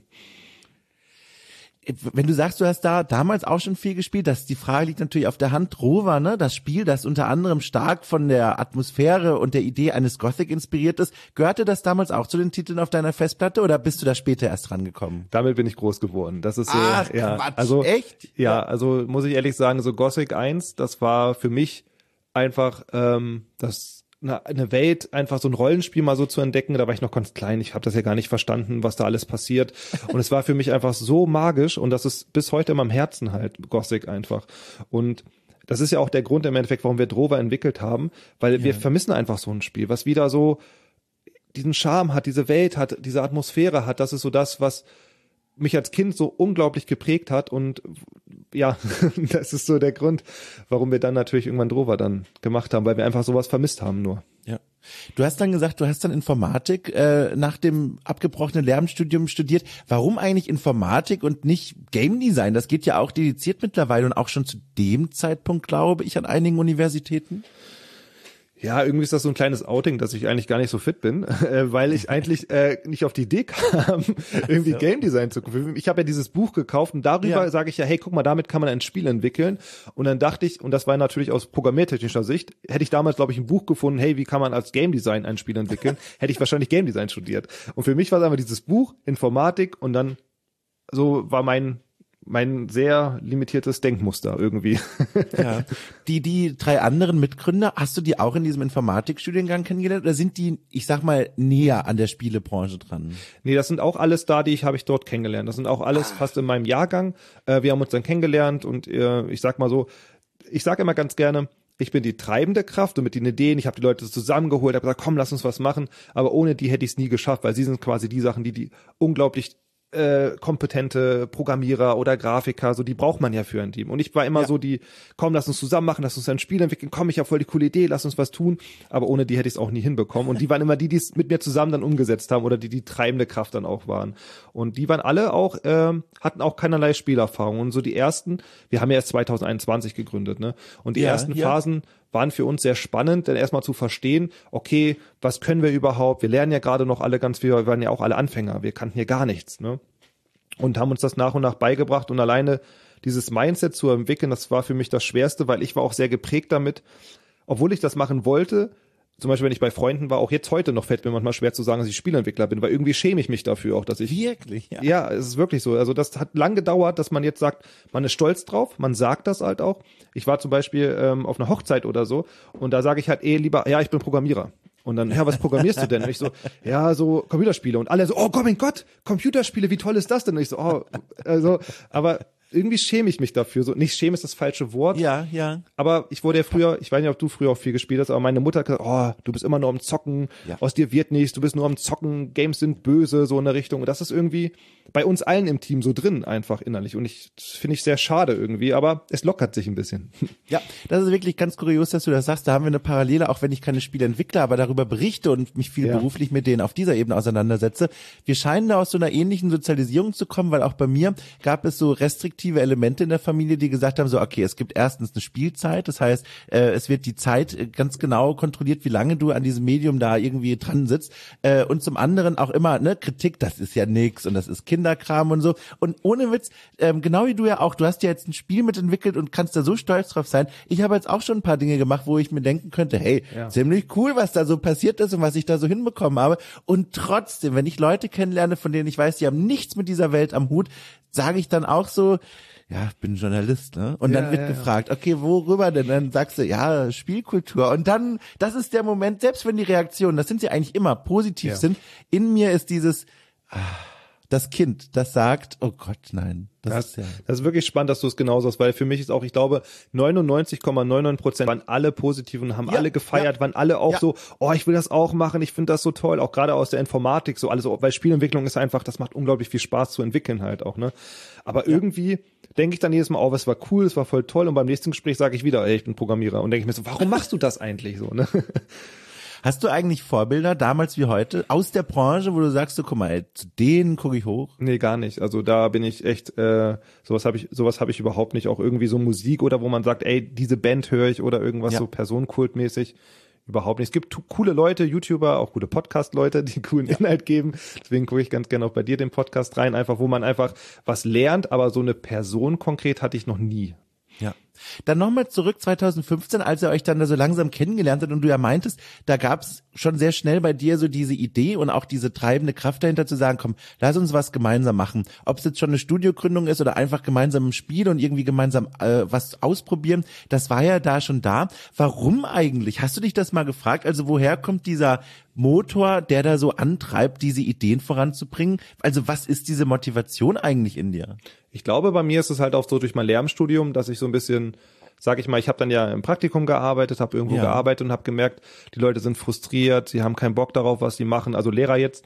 Wenn du sagst, du hast da damals auch schon viel gespielt, die Frage liegt natürlich auf der Hand. Drova, ne, das Spiel, das unter anderem stark von der Atmosphäre und der Idee eines Gothic inspiriert ist, gehörte das damals auch zu den Titeln auf deiner Festplatte oder bist du da später erst rangekommen? Damit bin ich groß geworden. Das ist so, Ach, ja, Quatsch, also echt? Ja, also muss ich ehrlich sagen, so Gothic 1, das war für mich einfach eine Welt, einfach so ein Rollenspiel mal so zu entdecken. Da war ich noch ganz klein, ich habe das ja gar nicht verstanden, was da alles passiert. Und es war für mich einfach so magisch und das ist bis heute in meinem Herzen halt, Gothic einfach. Und das ist ja auch der Grund im Endeffekt, warum wir Drova entwickelt haben, weil wir vermissen einfach so ein Spiel, was wieder so diesen Charme hat, diese Welt hat, diese Atmosphäre hat. Das ist so das, was mich als Kind so unglaublich geprägt hat und ja, das ist so der Grund, warum wir dann natürlich irgendwann Drova dann gemacht haben, weil wir einfach sowas vermisst haben nur. Ja. Du hast dann gesagt, du hast dann Informatik nach dem abgebrochenen Lehramtsstudium studiert. Warum eigentlich Informatik und nicht Game Design? Das geht ja auch dediziert mittlerweile und auch schon zu dem Zeitpunkt, glaube ich, an einigen Universitäten. Ja, irgendwie ist das so ein kleines Outing, dass ich eigentlich gar nicht so fit bin, weil ich eigentlich nicht auf die Idee kam, irgendwie Game Design zu kaufen. Ich habe ja dieses Buch gekauft und darüber sage ich ja, hey, guck mal, damit kann man ein Spiel entwickeln. Und dann dachte ich, und das war natürlich aus programmiertechnischer Sicht, hätte ich damals, glaube ich, ein Buch gefunden, hey, wie kann man als Game Design ein Spiel entwickeln, hätte ich wahrscheinlich Game Design studiert. Und für mich war es einfach dieses Buch, Informatik und dann so war mein sehr limitiertes Denkmuster irgendwie. Ja. Die 3 anderen Mitgründer, hast du die auch in diesem Informatikstudiengang kennengelernt oder sind die, ich sag mal, näher an der Spielebranche dran? Nee, das sind auch alles habe ich dort kennengelernt. Das sind auch alles fast in meinem Jahrgang. Wir haben uns dann kennengelernt und ich sag mal so, ich sage immer ganz gerne, ich bin die treibende Kraft und mit den Ideen, ich habe die Leute zusammengeholt, habe gesagt, komm, lass uns was machen, aber ohne die hätte ich es nie geschafft, weil sie sind quasi die Sachen, die unglaublich kompetente Programmierer oder Grafiker, so die braucht man ja für ein Team. Und ich war immer so die, komm, lass uns zusammen machen, lass uns ein Spiel entwickeln, komm, ich habe voll die coole Idee, lass uns was tun, aber ohne die hätte ich es auch nie hinbekommen. Und die waren immer die es mit mir zusammen dann umgesetzt haben oder die treibende Kraft dann auch waren. Und die waren alle auch, hatten auch keinerlei Spielerfahrung. Und so die ersten, wir haben ja erst 2021 gegründet, ne? Und die ersten Phasen waren für uns sehr spannend, denn erstmal zu verstehen, okay, was können wir überhaupt? Wir lernen ja gerade noch alle ganz viel, wir waren ja auch alle Anfänger, wir kannten hier gar nichts, ne? Und haben uns das nach und nach beigebracht und alleine dieses Mindset zu entwickeln, das war für mich das Schwerste, weil ich war auch sehr geprägt damit, obwohl ich das machen wollte. Zum Beispiel, wenn ich bei Freunden war, auch jetzt heute noch fällt mir manchmal schwer zu sagen, dass ich Spielentwickler bin, weil irgendwie schäme ich mich dafür auch, dass ich... Wirklich? Ja, es ist wirklich so. Also das hat lang gedauert, dass man jetzt sagt, man ist stolz drauf, man sagt das halt auch. Ich war zum Beispiel auf einer Hochzeit oder so und da sage ich halt lieber, ja, ich bin Programmierer. Und dann, ja, was programmierst du denn? Und ich so, ja, so Computerspiele. Und alle so, oh mein Gott, Computerspiele, wie toll ist das denn? Und ich so, aber irgendwie schäme ich mich dafür. So, nicht schäme ist das falsche Wort. Ja. Aber ich wurde ja früher, ich weiß nicht, ob du früher auch viel gespielt hast, aber meine Mutter hat gesagt, oh, du bist immer nur am Zocken, aus dir wird nichts, du bist nur am Zocken, Games sind böse, so in der Richtung. Und das ist irgendwie bei uns allen im Team so drin, einfach innerlich. Und das finde ich sehr schade irgendwie, aber es lockert sich ein bisschen. Ja, das ist wirklich ganz kurios, dass du das sagst. Da haben wir eine Parallele, auch wenn ich keine Spiele entwickle, aber darüber berichte und mich viel beruflich mit denen auf dieser Ebene auseinandersetze. Wir scheinen da aus so einer ähnlichen Sozialisierung zu kommen, weil auch bei mir gab es so restriktive Elemente in der Familie, die gesagt haben, so okay, es gibt erstens eine Spielzeit, das heißt, es wird die Zeit ganz genau kontrolliert, wie lange du an diesem Medium da irgendwie dran sitzt, und zum anderen auch immer, ne, Kritik, das ist ja nix und das ist Kinderkram und so, und ohne Witz, genau wie du ja auch, du hast ja jetzt ein Spiel mitentwickelt und kannst da so stolz drauf sein. Ich habe jetzt auch schon ein paar Dinge gemacht, wo ich mir denken könnte, hey, ziemlich cool, was da so passiert ist und was ich da so hinbekommen habe, und trotzdem, wenn ich Leute kennenlerne, von denen ich weiß, die haben nichts mit dieser Welt am Hut, sage ich dann auch so, ja, ich bin Journalist, ne? Und dann wird gefragt, okay, worüber denn? Dann sagst du, ja, Spielkultur. Und dann, das ist der Moment, selbst wenn die Reaktionen, das sind sie eigentlich immer, positiv sind, in mir ist dieses, das Kind, das sagt, oh Gott, nein. Das ist wirklich spannend, dass du es genauso hast, weil für mich ist auch, ich glaube, 99,99% waren alle positiv und haben alle gefeiert, waren alle auch so, oh, ich will das auch machen, ich finde das so toll, auch gerade aus der Informatik, so alles, weil Spielentwicklung ist einfach, das macht unglaublich viel Spaß zu entwickeln halt auch, ne? Aber irgendwie denke ich dann jedes Mal, oh, es war cool, es war voll toll, und beim nächsten Gespräch sage ich wieder, ey, ich bin Programmierer, und denke ich mir so, warum machst du das eigentlich so, ne? Hast du eigentlich Vorbilder, damals wie heute, aus der Branche, wo du sagst, so, guck mal, ey, zu denen gucke ich hoch? Nee, gar nicht. Also da bin ich echt, sowas habe ich überhaupt nicht. Auch irgendwie so Musik oder wo man sagt, ey, diese Band höre ich, oder irgendwas so personenkultmäßig. Überhaupt nicht. Es gibt coole Leute, YouTuber, auch gute Podcast-Leute, die coolen Inhalt geben. Deswegen gucke ich ganz gerne auch bei dir den Podcast rein, einfach wo man einfach was lernt, aber so eine Person konkret hatte ich noch nie. Ja. Dann nochmal zurück 2015, als ihr euch dann da so langsam kennengelernt habt und du ja meintest, da gab's schon sehr schnell bei dir so diese Idee und auch diese treibende Kraft dahinter zu sagen, komm, lass uns was gemeinsam machen. Ob es jetzt schon eine Studiogründung ist oder einfach gemeinsam ein Spiel und irgendwie gemeinsam was ausprobieren, das war ja da schon da. Warum eigentlich? Hast du dich das mal gefragt? Also woher kommt dieser Motor, der da so antreibt, diese Ideen voranzubringen? Also was ist diese Motivation eigentlich in dir? Ich glaube, bei mir ist es halt auch so durch mein Lehramtsstudium, dass ich so ein bisschen, sag ich mal, ich habe dann ja im Praktikum gearbeitet, habe irgendwo gearbeitet und habe gemerkt, die Leute sind frustriert, sie haben keinen Bock darauf, was sie machen, also Lehrer jetzt,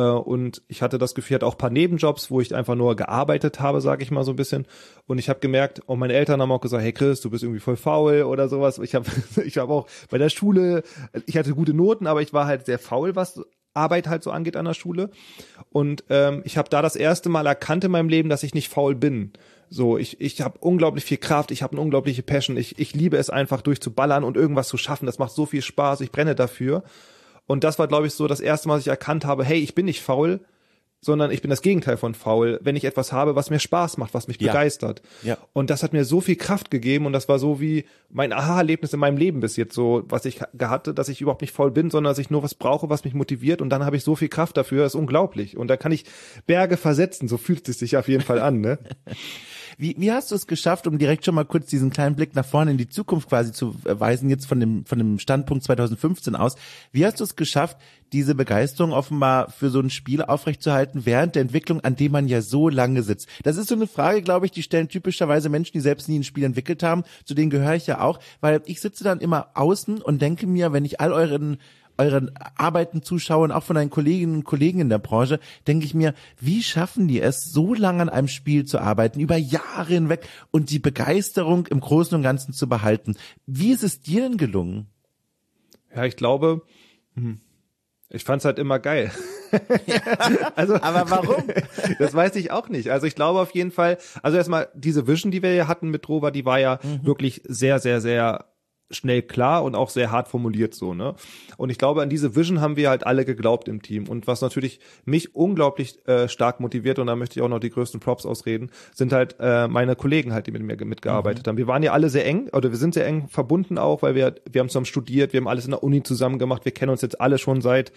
und ich hatte das Gefühl, ich hatte auch ein paar Nebenjobs, wo ich einfach nur gearbeitet habe, sag ich mal so ein bisschen, und ich habe gemerkt, und meine Eltern haben auch gesagt, hey Chris, du bist irgendwie voll faul oder sowas. Ich habe auch bei der Schule, ich hatte gute Noten, aber ich war halt sehr faul, was Arbeit halt so angeht an der Schule, und ich habe da das erste Mal erkannt in meinem Leben, dass ich nicht faul bin. So, ich habe unglaublich viel Kraft, ich habe eine unglaubliche Passion, ich liebe es einfach durchzuballern und irgendwas zu schaffen, das macht so viel Spaß, ich brenne dafür, und das war, glaube ich, so das erste Mal, dass ich erkannt habe, hey, ich bin nicht faul, sondern ich bin das Gegenteil von faul, wenn ich etwas habe, was mir Spaß macht, was mich begeistert. Ja. Und das hat mir so viel Kraft gegeben, und das war so wie mein Aha-Erlebnis in meinem Leben bis jetzt, so was ich hatte, dass ich überhaupt nicht faul bin, sondern dass ich nur was brauche, was mich motiviert, und dann habe ich so viel Kraft dafür, das ist unglaublich. Und da kann ich Berge versetzen, so fühlt es sich auf jeden Fall an, ne? Wie hast du es geschafft, um direkt schon mal kurz diesen kleinen Blick nach vorne in die Zukunft quasi zu weisen, jetzt von dem Standpunkt 2015 aus, wie hast du es geschafft, diese Begeisterung offenbar für so ein Spiel aufrechtzuerhalten während der Entwicklung, an dem man ja so lange sitzt? Das ist so eine Frage, glaube ich, die stellen typischerweise Menschen, die selbst nie ein Spiel entwickelt haben, zu denen gehöre ich ja auch, weil ich sitze dann immer außen und denke mir, wenn ich all euren Arbeiten zuschaue und auch von deinen Kolleginnen und Kollegen in der Branche, denke ich mir, wie schaffen die es, so lange an einem Spiel zu arbeiten, über Jahre hinweg und die Begeisterung im Großen und Ganzen zu behalten? Wie ist es dir denn gelungen? Ja, ich glaube, ich fand's halt immer geil. Also, aber warum? Das weiß ich auch nicht. Also ich glaube auf jeden Fall, also erstmal diese Vision, die wir hier hatten mit Drover, die war ja wirklich sehr, sehr, sehr schnell klar und auch sehr hart formuliert so, ne? Und ich glaube, an diese Vision haben wir halt alle geglaubt im Team. Und was natürlich mich unglaublich stark motiviert, und da möchte ich auch noch die größten Props ausreden, sind halt meine Kollegen halt, die mit mir mitgearbeitet haben. Wir waren ja alle sehr eng, oder wir sind sehr eng verbunden auch, weil wir haben zusammen studiert, wir haben alles in der Uni zusammen gemacht, wir kennen uns jetzt alle schon seit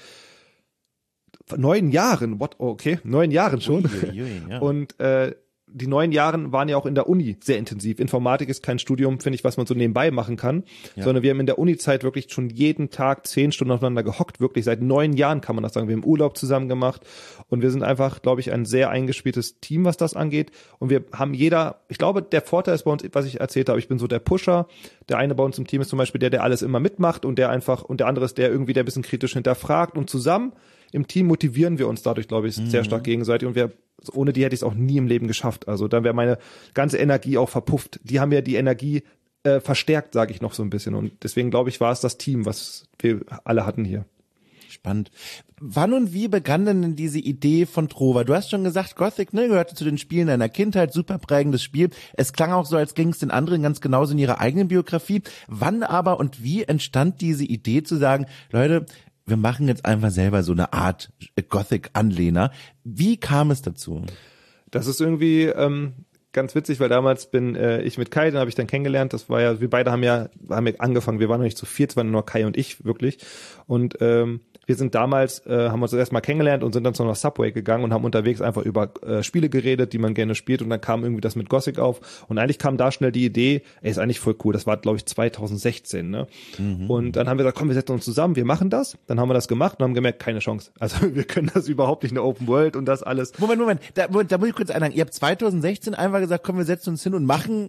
9 Jahren, 9 Jahren schon. Ja. Und die 9 Jahren waren ja auch in der Uni sehr intensiv. Informatik ist kein Studium, finde ich, was man so nebenbei machen kann, sondern wir haben in der Uni-Zeit wirklich schon jeden Tag 10 Stunden aufeinander gehockt, wirklich seit 9 Jahren kann man das sagen. Wir haben Urlaub zusammen gemacht und wir sind einfach, glaube ich, ein sehr eingespieltes Team, was das angeht. Und wir haben ich glaube, der Vorteil ist bei uns, was ich erzählt habe, ich bin so der Pusher. Der eine bei uns im Team ist zum Beispiel der alles immer mitmacht und der andere ist der irgendwie, der ein bisschen kritisch hinterfragt, und zusammen im Team motivieren wir uns dadurch, glaube ich, sehr stark gegenseitig, und ohne die hätte ich es auch nie im Leben geschafft. Also dann wäre meine ganze Energie auch verpufft. Die haben ja die Energie verstärkt, sage ich noch so ein bisschen, und deswegen glaube ich, war es das Team, was wir alle hatten hier. Spannend. Wann und wie begann denn diese Idee von Trover? Du hast schon gesagt, Gothic, ne, gehörte zu den Spielen deiner Kindheit, super prägendes Spiel. Es klang auch so, als ging es den anderen ganz genauso in ihrer eigenen Biografie. Wann aber und wie entstand diese Idee zu sagen, Leute, wir machen jetzt einfach selber so eine Art Gothic-Anlehner. Wie kam es dazu? Das ist irgendwie ganz witzig, weil damals bin ich mit Kai, den habe ich dann kennengelernt. Das war ja, wir beide haben ja angefangen. Wir waren noch nicht zu viert, es waren nur Kai und ich wirklich. Und wir sind damals, haben uns erstmal kennengelernt und sind dann zu einer Subway gegangen und haben unterwegs einfach über Spiele geredet, die man gerne spielt, und dann kam irgendwie das mit Gothic auf, und eigentlich kam da schnell die Idee, ist eigentlich voll cool, das war glaube ich 2016, ne? Und dann haben wir gesagt, komm, wir setzen uns zusammen, wir machen das, dann haben wir das gemacht und haben gemerkt, keine Chance, also wir können das überhaupt nicht in der Open World und das alles. Moment, da muss ich kurz einhaken, ihr habt 2016 einfach gesagt, komm, wir setzen uns hin und machen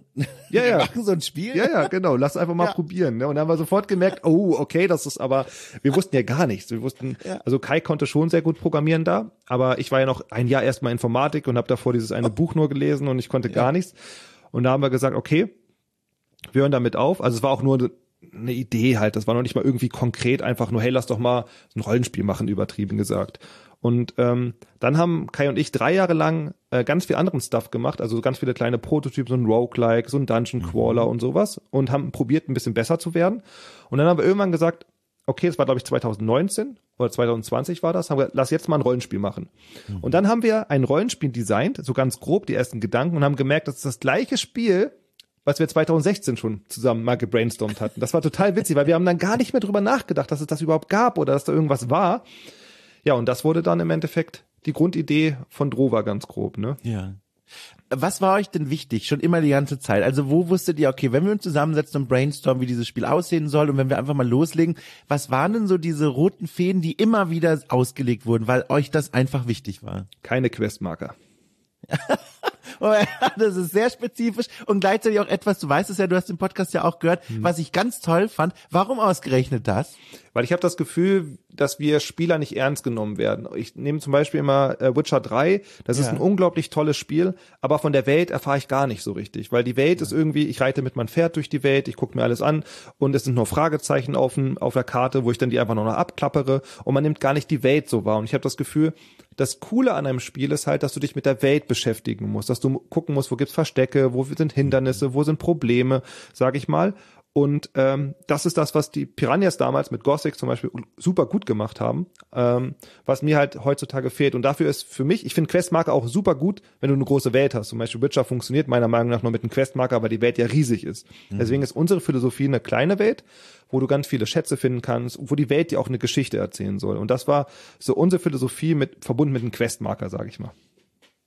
so ein Spiel? Ja, genau, lass einfach mal probieren, ne? Und dann haben wir sofort gemerkt, oh, okay, das ist aber, wir wussten ja gar nichts. Also Kai konnte schon sehr gut programmieren da, aber ich war ja noch ein Jahr erstmal Informatik und habe davor dieses eine Buch nur gelesen und ich konnte gar nichts. Und da haben wir gesagt, okay, wir hören damit auf. Also es war auch nur eine Idee halt, das war noch nicht mal irgendwie konkret, einfach nur, hey, lass doch mal ein Rollenspiel machen, übertrieben gesagt. Und dann haben Kai und ich 3 Jahre lang ganz viel anderen Stuff gemacht, also ganz viele kleine Prototypen, so ein Roguelike, so ein Dungeon Crawler und sowas, und haben probiert, ein bisschen besser zu werden. Und dann haben wir irgendwann gesagt, okay, das war glaube ich 2019 oder 2020 war das, haben wir, lass jetzt mal ein Rollenspiel machen. Und dann haben wir ein Rollenspiel designt, so ganz grob die ersten Gedanken, und haben gemerkt, das ist das gleiche Spiel, was wir 2016 schon zusammen mal gebrainstormt hatten. Das war total witzig, weil wir haben dann gar nicht mehr drüber nachgedacht, dass es das überhaupt gab oder dass da irgendwas war. Ja, und das wurde dann im Endeffekt die Grundidee von Drover, ganz grob, ne? Ja. Was war euch denn wichtig, schon immer die ganze Zeit? Also wo wusstet ihr, okay, wenn wir uns zusammensetzen und brainstormen, wie dieses Spiel aussehen soll, und wenn wir einfach mal loslegen, was waren denn so diese roten Fäden, die immer wieder ausgelegt wurden, weil euch das einfach wichtig war? Keine Questmarker. Das ist sehr spezifisch und gleichzeitig auch etwas, du weißt es ja, du hast den Podcast ja auch gehört, was ich ganz toll fand. Warum ausgerechnet das? Weil ich habe das Gefühl, dass wir Spieler nicht ernst genommen werden. Ich nehme zum Beispiel immer Witcher 3, das ist ein unglaublich tolles Spiel, aber von der Welt erfahre ich gar nicht so richtig, weil die Welt ist irgendwie, ich reite mit meinem Pferd durch die Welt, ich gucke mir alles an und es sind nur Fragezeichen auf der Karte, wo ich dann die einfach nur noch abklappere, und man nimmt gar nicht die Welt so wahr. Und ich habe das Gefühl, das Coole an einem Spiel ist halt, dass du dich mit der Welt beschäftigen musst, dass du gucken musst, wo gibt's Verstecke, wo sind Hindernisse, wo sind Probleme, sag ich mal. Und das ist das, was die Piranhas damals mit Gothic zum Beispiel super gut gemacht haben, was mir halt heutzutage fehlt. Und dafür ist für mich, ich finde Questmarker auch super gut, wenn du eine große Welt hast. Zum Beispiel Witcher funktioniert meiner Meinung nach nur mit einem Questmarker, weil die Welt ja riesig ist. Deswegen ist unsere Philosophie eine kleine Welt, wo du ganz viele Schätze finden kannst, wo die Welt dir auch eine Geschichte erzählen soll. Und das war so unsere Philosophie verbunden mit einem Questmarker, sage ich mal.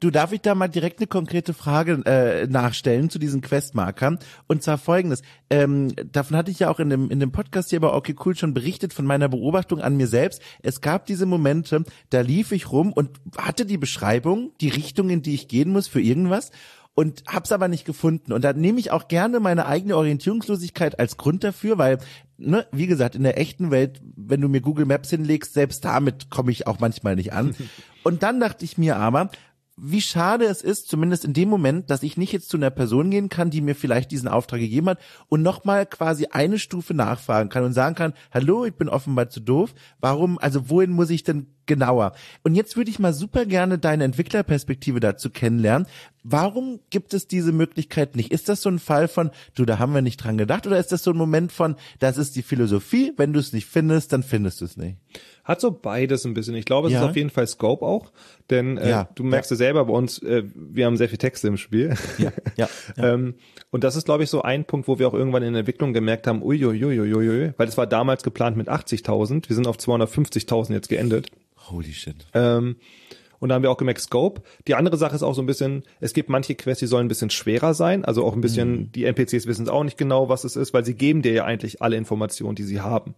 Du, darf ich da mal direkt eine konkrete Frage nachstellen zu diesen Questmarkern? Und zwar folgendes. Davon hatte ich ja auch in dem Podcast hier bei Okay Cool schon berichtet, von meiner Beobachtung an mir selbst. Es gab diese Momente, da lief ich rum und hatte die Beschreibung, die Richtung, in die ich gehen muss für irgendwas. Und hab's aber nicht gefunden. Und da nehme ich auch gerne meine eigene Orientierungslosigkeit als Grund dafür, weil, ne, wie gesagt, in der echten Welt, wenn du mir Google Maps hinlegst, selbst damit komme ich auch manchmal nicht an. Und dann dachte ich mir aber, wie schade es ist, zumindest in dem Moment, dass ich nicht jetzt zu einer Person gehen kann, die mir vielleicht diesen Auftrag gegeben hat und nochmal quasi eine Stufe nachfragen kann und sagen kann, hallo, ich bin offenbar zu doof, warum, also wohin muss ich denn genauer? Und jetzt würde ich mal super gerne deine Entwicklerperspektive dazu kennenlernen. Warum gibt es diese Möglichkeit nicht? Ist das so ein Fall von, du, da haben wir nicht dran gedacht, oder ist das so ein Moment von, das ist die Philosophie, wenn du es nicht findest, dann findest du es nicht? Hat so beides ein bisschen. Ich glaube, es ist auf jeden Fall Scope auch, denn du merkst ja selber bei uns, wir haben sehr viel Texte im Spiel. Ja. Und das ist, glaube ich, so ein Punkt, wo wir auch irgendwann in der Entwicklung gemerkt haben, uiuiuiui, weil es war damals geplant mit 80.000, wir sind auf 250.000 jetzt geendet. Holy shit. Und da haben wir auch gemerkt, Scope. Die andere Sache ist auch so ein bisschen, es gibt manche Quests, die sollen ein bisschen schwerer sein, also auch ein bisschen, die NPCs wissen es auch nicht genau, was es ist, weil sie geben dir ja eigentlich alle Informationen, die sie haben.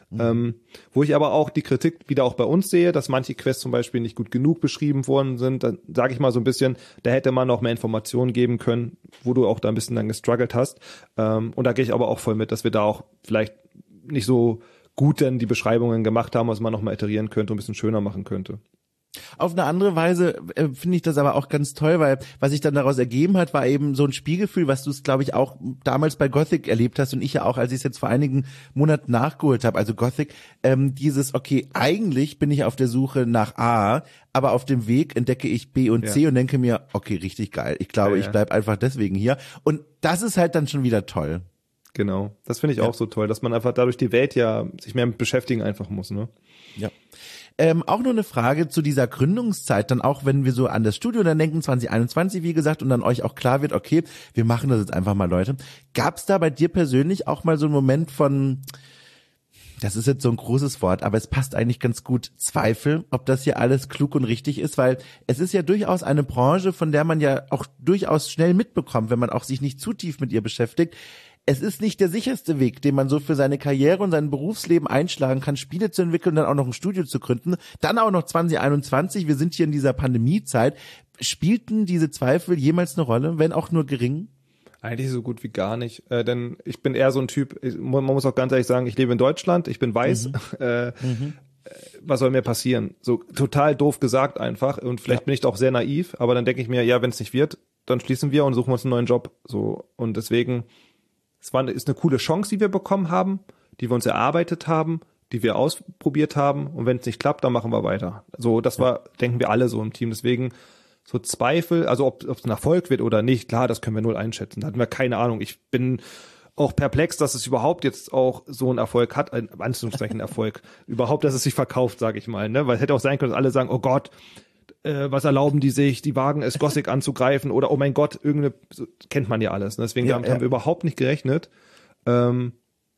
Wo ich aber auch die Kritik wieder auch bei uns sehe, dass manche Quests zum Beispiel nicht gut genug beschrieben worden sind, dann sage ich mal so ein bisschen, da hätte man noch mehr Informationen geben können, wo du auch da ein bisschen dann gestruggelt hast. Und da gehe ich aber auch voll mit, dass wir da auch vielleicht nicht so gut denn die Beschreibungen gemacht haben, was man noch mal iterieren könnte und ein bisschen schöner machen könnte. Auf eine andere Weise finde ich das aber auch ganz toll, weil was sich dann daraus ergeben hat, war eben so ein Spielgefühl, was du es, glaube ich, auch damals bei Gothic erlebt hast und ich ja auch, als ich es jetzt vor einigen Monaten nachgeholt habe, also Gothic, dieses, okay, eigentlich bin ich auf der Suche nach A, aber auf dem Weg entdecke ich B und C und denke mir, okay, richtig geil, ich glaube, ich bleib einfach deswegen hier und das ist halt dann schon wieder toll. Genau, das finde ich auch so toll, dass man einfach dadurch die Welt ja sich mehr mit beschäftigen einfach muss, ne? Ja. Auch nur eine Frage zu dieser Gründungszeit, dann auch, wenn wir so an das Studio dann denken, 2021, wie gesagt, und dann euch auch klar wird, okay, wir machen das jetzt einfach mal, Leute. Gab's da bei dir persönlich auch mal so einen Moment von, das ist jetzt so ein großes Wort, aber es passt eigentlich ganz gut, Zweifel, ob das hier alles klug und richtig ist, weil es ist ja durchaus eine Branche, von der man ja auch durchaus schnell mitbekommt, wenn man auch sich nicht zu tief mit ihr beschäftigt. Es ist nicht der sicherste Weg, den man so für seine Karriere und sein Berufsleben einschlagen kann, Spiele zu entwickeln und dann auch noch ein Studio zu gründen. Dann auch noch 2021, wir sind hier in dieser Pandemiezeit. Spielten diese Zweifel jemals eine Rolle, wenn auch nur gering? Eigentlich so gut wie gar nicht, denn ich bin eher so ein Typ, man muss auch ganz ehrlich sagen, ich lebe in Deutschland, ich bin weiß, was soll mir passieren? So total doof gesagt einfach und vielleicht bin ich doch sehr naiv, aber dann denke ich mir, ja, wenn es nicht wird, dann schließen wir und suchen uns einen neuen Job. So und deswegen ist eine coole Chance, die wir bekommen haben, die wir uns erarbeitet haben, die wir ausprobiert haben. Und wenn es nicht klappt, dann machen wir weiter. So, das denken wir alle so im Team. Deswegen so Zweifel, also ob es ein Erfolg wird oder nicht, klar, das können wir null einschätzen. Da hatten wir keine Ahnung. Ich bin auch perplex, dass es überhaupt jetzt auch so einen Erfolg hat, ein Anführungszeichen Erfolg. Überhaupt, dass es sich verkauft, sage ich mal. Ne? Weil es hätte auch sein können, dass alle sagen, oh Gott, was erlauben die sich, die wagen es, Gothic anzugreifen oder oh mein Gott, so, kennt man ja alles. Ne? Deswegen haben wir überhaupt nicht gerechnet. Aber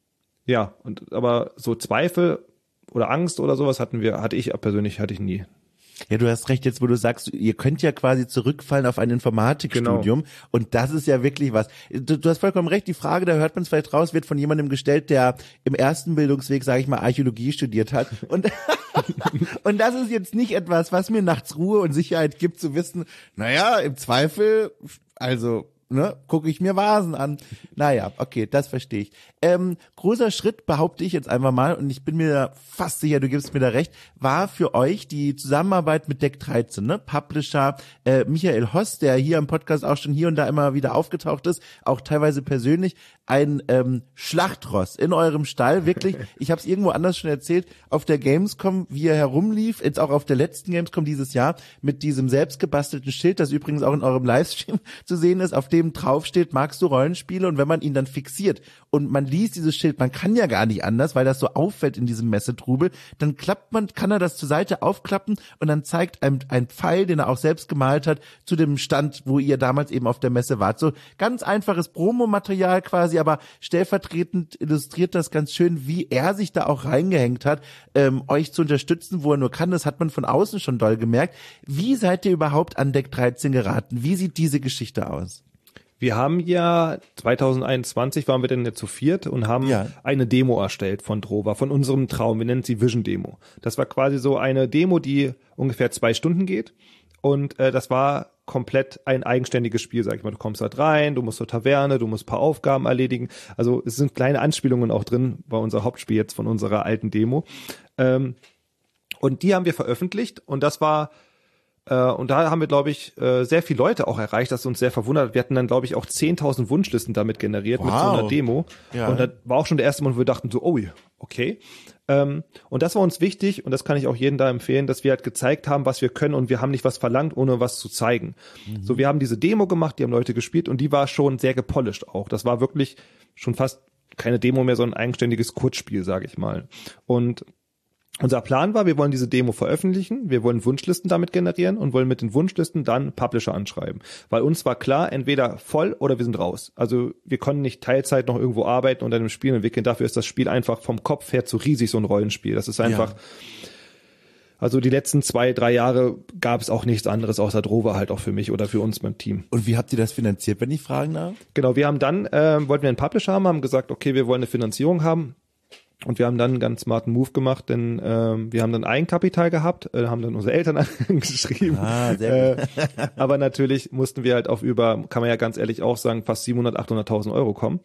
so Zweifel oder Angst oder sowas hatte ich nie. Ja, du hast recht, jetzt wo du sagst, ihr könnt ja quasi zurückfallen auf ein Informatikstudium und das ist ja wirklich was. Du hast vollkommen recht, die Frage, da hört man es vielleicht raus, wird von jemandem gestellt, der im ersten Bildungsweg, sage ich mal, Archäologie studiert hat und und das ist jetzt nicht etwas, was mir nachts Ruhe und Sicherheit gibt, zu wissen, naja, im Zweifel, also gucke ich mir Vasen an. Naja, okay, das verstehe ich. Großer Schritt, behaupte ich jetzt einfach mal, und ich bin mir fast sicher, du gibst mir da recht, war für euch die Zusammenarbeit mit Deck 13, ne? Publisher Michael Hoss, der hier im Podcast auch schon hier und da immer wieder aufgetaucht ist, auch teilweise persönlich, ein Schlachtross in eurem Stall, wirklich. Ich habe es irgendwo anders schon erzählt, auf der Gamescom, wie er herumlief, jetzt auch auf der letzten Gamescom dieses Jahr, mit diesem selbstgebastelten Schild, das übrigens auch in eurem Livestream zu sehen ist, auf dem dem draufsteht, magst du Rollenspiele? Und wenn man ihn dann fixiert und man liest dieses Schild, man kann ja gar nicht anders, weil das so auffällt in diesem Messetrubel, dann kann er das zur Seite aufklappen und dann zeigt ein Pfeil, den er auch selbst gemalt hat, zu dem Stand, wo ihr damals eben auf der Messe wart. So ganz einfaches Promomaterial quasi, aber stellvertretend illustriert das ganz schön, wie er sich da auch reingehängt hat, euch zu unterstützen, wo er nur kann. Das hat man von außen schon doll gemerkt. Wie seid ihr überhaupt an Deck 13 geraten? Wie sieht diese Geschichte aus? Wir haben ja 2021 waren wir denn jetzt zu viert und haben eine Demo erstellt von Drova, von unserem Traum. Wir nennen sie Vision Demo. Das war quasi so eine Demo, die ungefähr 2 Stunden geht. Und das war komplett ein eigenständiges Spiel, sag ich mal. Du kommst halt rein, du musst zur Taverne, du musst ein paar Aufgaben erledigen. Also es sind kleine Anspielungen auch drin bei unser Hauptspiel jetzt von unserer alten Demo. Und die haben wir veröffentlicht und das war und da haben wir, glaube ich, sehr viele Leute auch erreicht, das uns sehr verwundert hat. Wir hatten dann, glaube ich, auch 10.000 Wunschlisten damit generiert mit so einer Demo. Ja. Und das war auch schon der erste Mal, wo wir dachten so, oh, okay. Und das war uns wichtig und das kann ich auch jedem da empfehlen, dass wir halt gezeigt haben, was wir können und wir haben nicht was verlangt, ohne was zu zeigen. Mhm. So, wir haben diese Demo gemacht, die haben Leute gespielt und die war schon sehr gepolished auch. Das war wirklich schon fast keine Demo mehr, sondern ein eigenständiges Kurzspiel, sage ich mal. Und unser Plan war, wir wollen diese Demo veröffentlichen, wir wollen Wunschlisten damit generieren und wollen mit den Wunschlisten dann Publisher anschreiben. Weil uns war klar, entweder voll oder wir sind raus. Also wir konnten nicht Teilzeit noch irgendwo arbeiten und an einem Spiel entwickeln. Dafür ist das Spiel einfach vom Kopf her zu riesig, so ein Rollenspiel. Das ist einfach, also die letzten 2-3 Jahre gab es auch nichts anderes außer Drova halt auch für mich oder für uns beim Team. Und wie habt ihr das finanziert, wenn ich fragen darf? Genau, wir haben dann, wollten wir einen Publisher haben gesagt, okay, wir wollen eine Finanzierung haben. Und wir haben dann einen ganz smarten Move gemacht, denn wir haben dann Eigenkapital gehabt, haben dann unsere Eltern angeschrieben. Sehr gut. Aber natürlich mussten wir halt auf kann man ja ganz ehrlich auch sagen, fast 700.000, 800.000 Euro kommen.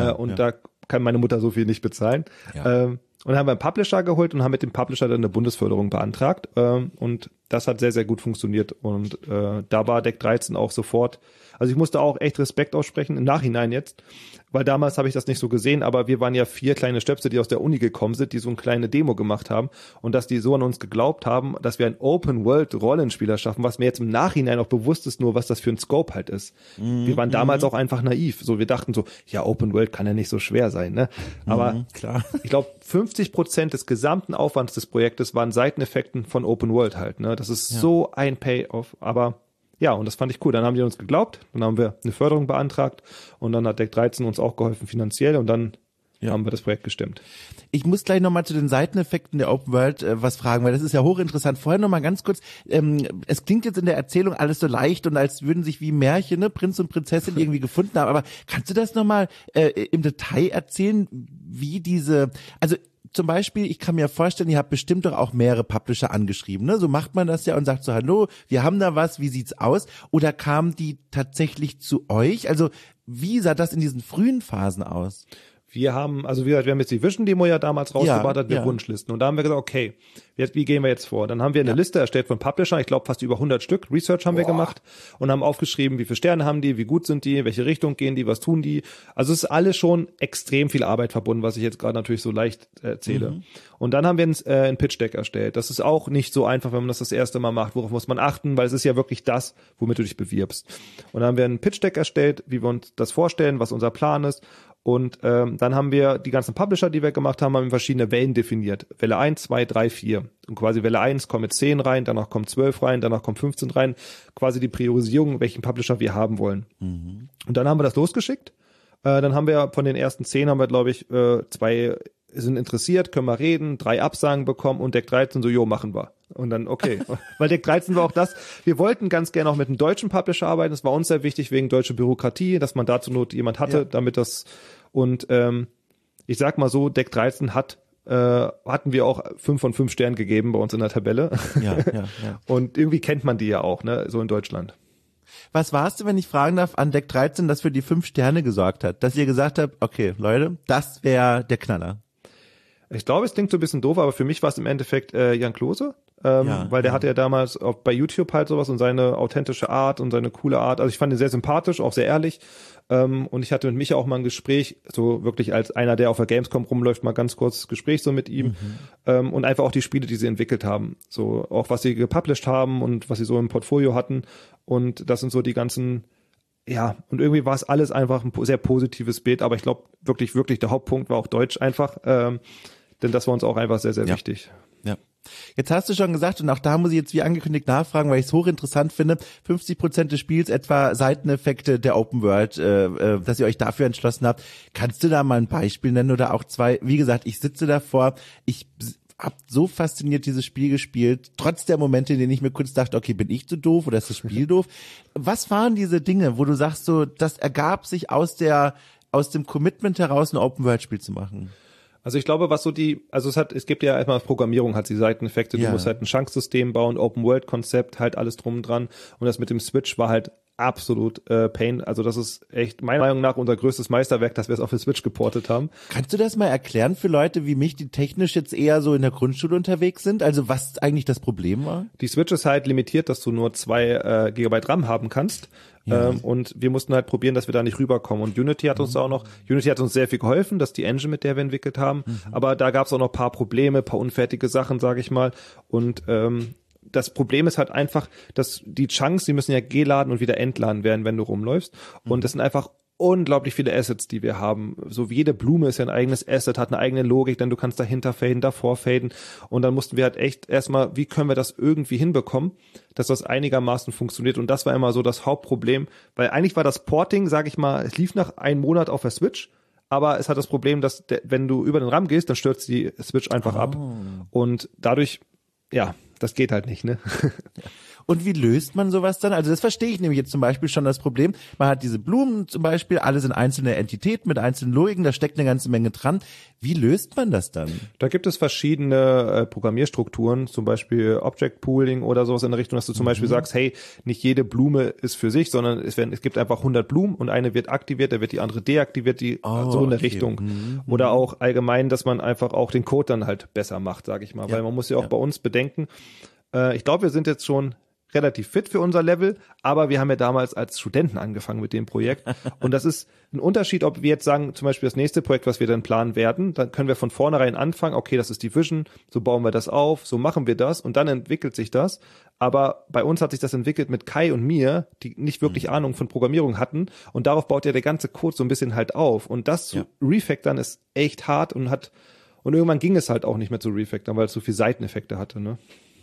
Da kann meine Mutter so viel nicht bezahlen. Ja. Und dann haben wir einen Publisher geholt und haben mit dem Publisher dann eine Bundesförderung beantragt. Und das hat sehr, sehr gut funktioniert. Und da war Deck 13 auch sofort. Also ich musste auch echt Respekt aussprechen, im Nachhinein jetzt, weil damals habe ich das nicht so gesehen, aber wir waren ja 4 kleine Stöpsel, die aus der Uni gekommen sind, die so eine kleine Demo gemacht haben und dass die so an uns geglaubt haben, dass wir ein Open-World-Rollenspieler schaffen, was mir jetzt im Nachhinein auch bewusst ist, nur was das für ein Scope halt ist. Wir waren damals auch einfach naiv, so wir dachten so, ja, Open-World kann ja nicht so schwer sein, ne? Aber klar. Ich glaube, 50% des gesamten Aufwands des Projektes waren Seiteneffekten von Open-World halt, ne? Das ist so ein Payoff, aber ja, und das fand ich cool. Dann haben die uns geglaubt, dann haben wir eine Förderung beantragt und dann hat Deck 13 uns auch geholfen finanziell und dann haben wir das Projekt gestemmt. Ich muss gleich nochmal zu den Seiteneffekten der Open World was fragen, weil das ist ja hochinteressant. Vorher nochmal ganz kurz, es klingt jetzt in der Erzählung alles so leicht und als würden sich wie Märchen, ne, Prinz und Prinzessin irgendwie gefunden haben, aber kannst du das nochmal im Detail erzählen, wie also zum Beispiel, ich kann mir vorstellen, ihr habt bestimmt doch auch mehrere Publisher angeschrieben, ne? So macht man das ja und sagt so, hallo, wir haben da was, wie sieht's aus? Oder kamen die tatsächlich zu euch? Also, wie sah das in diesen frühen Phasen aus? Wir haben, also wie gesagt, wir haben jetzt die Vision-Demo ja damals rausgebracht, hatten wir Wunschlisten. Und da haben wir gesagt, okay, wie gehen wir jetzt vor? Dann haben wir eine Liste erstellt von Publishern, ich glaube fast über 100 Stück, Research haben wir gemacht und haben aufgeschrieben, wie viele Sterne haben die, wie gut sind die, welche Richtung gehen die, was tun die. Also es ist alles schon extrem viel Arbeit verbunden, was ich jetzt gerade natürlich so leicht erzähle. Und dann haben wir ein Pitch-Deck erstellt. Das ist auch nicht so einfach, wenn man das erste Mal macht. Worauf muss man achten? Weil es ist ja wirklich das, womit du dich bewirbst. Und dann haben wir ein Pitch-Deck erstellt, wie wir uns das vorstellen, was unser Plan ist. Und dann haben wir die ganzen Publisher, die wir gemacht haben, verschiedene Wellen definiert. Welle 1, 2, 3, 4. Und quasi Welle 1 kommt mit 10 rein, danach kommt 12 rein, danach kommt 15 rein. Quasi die Priorisierung, welchen Publisher wir haben wollen. Und dann haben wir das losgeschickt. Dann haben wir von den ersten 10 haben wir, glaube ich, 2 sind interessiert, können wir reden, 3 Absagen bekommen und Deck 13 so, jo, machen wir. Und dann, okay. Weil Deck 13 war auch das, wir wollten ganz gerne auch mit einem deutschen Publisher arbeiten, das war uns sehr wichtig wegen deutscher Bürokratie, dass man dazu Not jemand hatte, damit das, und ich sag mal so, Deck 13 hatten wir auch 5 von 5 Sternen gegeben bei uns in der Tabelle. Ja. Und irgendwie kennt man die ja auch, ne, so in Deutschland. Was war's denn, wenn ich fragen darf, an Deck 13, das für die 5 Sterne gesorgt hat? Dass ihr gesagt habt, okay, Leute, das wäre der Knaller. Ich glaube, es klingt so ein bisschen doof, aber für mich war es im Endeffekt Jan Klose, weil der hatte ja damals auch bei YouTube halt sowas und seine authentische Art und seine coole Art. Also ich fand ihn sehr sympathisch, auch sehr ehrlich. Und ich hatte mit Micha auch mal ein Gespräch, so wirklich als einer, der auf der Gamescom rumläuft, mal ganz kurz Gespräch so mit ihm. Und einfach auch die Spiele, die sie entwickelt haben. So auch was sie gepublished haben und was sie so im Portfolio hatten. Und das sind so die ganzen ja, und irgendwie war es alles einfach ein sehr positives Bild, aber ich glaube wirklich, wirklich der Hauptpunkt war auch Deutsch einfach, denn das war uns auch einfach sehr, sehr wichtig. Ja. Jetzt hast du schon gesagt, und auch da muss ich jetzt wie angekündigt nachfragen, weil ich es hochinteressant finde, 50% des Spiels etwa Seiteneffekte der Open World, dass ihr euch dafür entschlossen habt. Kannst du da mal ein Beispiel nennen oder auch zwei? Wie gesagt, ich sitze davor, ich hab so fasziniert dieses Spiel gespielt, trotz der Momente, in denen ich mir kurz dachte, okay, bin ich zu doof oder ist das Spiel doof? Was waren diese Dinge, wo du sagst so, das ergab sich aus dem Commitment heraus, ein Open-World-Spiel zu machen? Also ich glaube, es gibt ja erstmal Programmierung, hat die Seiteneffekte, du musst halt ein Chunksystem bauen, Open-World-Konzept, halt alles drum dran und das mit dem Switch war halt absolut Pain, also das ist echt meiner Meinung nach unser größtes Meisterwerk, dass wir es auf den Switch geportet haben. Kannst du das mal erklären für Leute wie mich, die technisch jetzt eher so in der Grundschule unterwegs sind, also was eigentlich das Problem war? Die Switch ist halt limitiert, dass du nur 2 Gigabyte RAM haben kannst. Ja. Und wir mussten halt probieren, dass wir da nicht rüberkommen. Und Unity hat uns sehr viel geholfen, dass die Engine, mit der wir entwickelt haben. Aber da gab es auch noch ein paar Probleme, paar unfertige Sachen, sage ich mal. Und das Problem ist halt einfach, dass die Chunks, die müssen ja geladen und wieder entladen werden, wenn du rumläufst. Und das sind einfach unglaublich viele Assets, die wir haben. So wie jede Blume ist ja ein eigenes Asset, hat eine eigene Logik, denn du kannst dahinter faden, davor faden. Und dann mussten wir halt echt erstmal, wie können wir das irgendwie hinbekommen, dass das einigermaßen funktioniert. Und das war immer so das Hauptproblem, weil eigentlich war das Porting, sag ich mal, es lief nach einem Monat auf der Switch, aber es hat das Problem, dass wenn du über den RAM gehst, dann stürzt die Switch einfach ab. Und dadurch, ja, das geht halt nicht, ne? Und wie löst man sowas dann? Also das verstehe ich nämlich jetzt zum Beispiel schon das Problem. Man hat diese Blumen zum Beispiel, alle sind einzelne Entitäten mit einzelnen Logiken, da steckt eine ganze Menge dran. Wie löst man das dann? Da gibt es verschiedene Programmierstrukturen, zum Beispiel Object Pooling oder sowas in der Richtung, dass du zum Beispiel sagst, hey, nicht jede Blume ist für sich, sondern es gibt einfach 100 Blumen und eine wird aktiviert, da wird die andere deaktiviert, so in der Richtung. Oder auch allgemein, dass man einfach auch den Code dann halt besser macht, sage ich mal. Weil man muss ja auch bei uns bedenken, ich glaube, wir sind jetzt schon relativ fit für unser Level, aber wir haben ja damals als Studenten angefangen mit dem Projekt und das ist ein Unterschied, ob wir jetzt sagen, zum Beispiel das nächste Projekt, was wir dann planen werden, dann können wir von vornherein anfangen, okay, das ist die Vision, so bauen wir das auf, so machen wir das und dann entwickelt sich das, aber bei uns hat sich das entwickelt mit Kai und mir, die nicht wirklich Ahnung von Programmierung hatten und darauf baut ja der ganze Code so ein bisschen halt auf und das zu refactoren ist echt hart und irgendwann ging es halt auch nicht mehr zu refactoren, weil es so viel Seiteneffekte hatte, ne?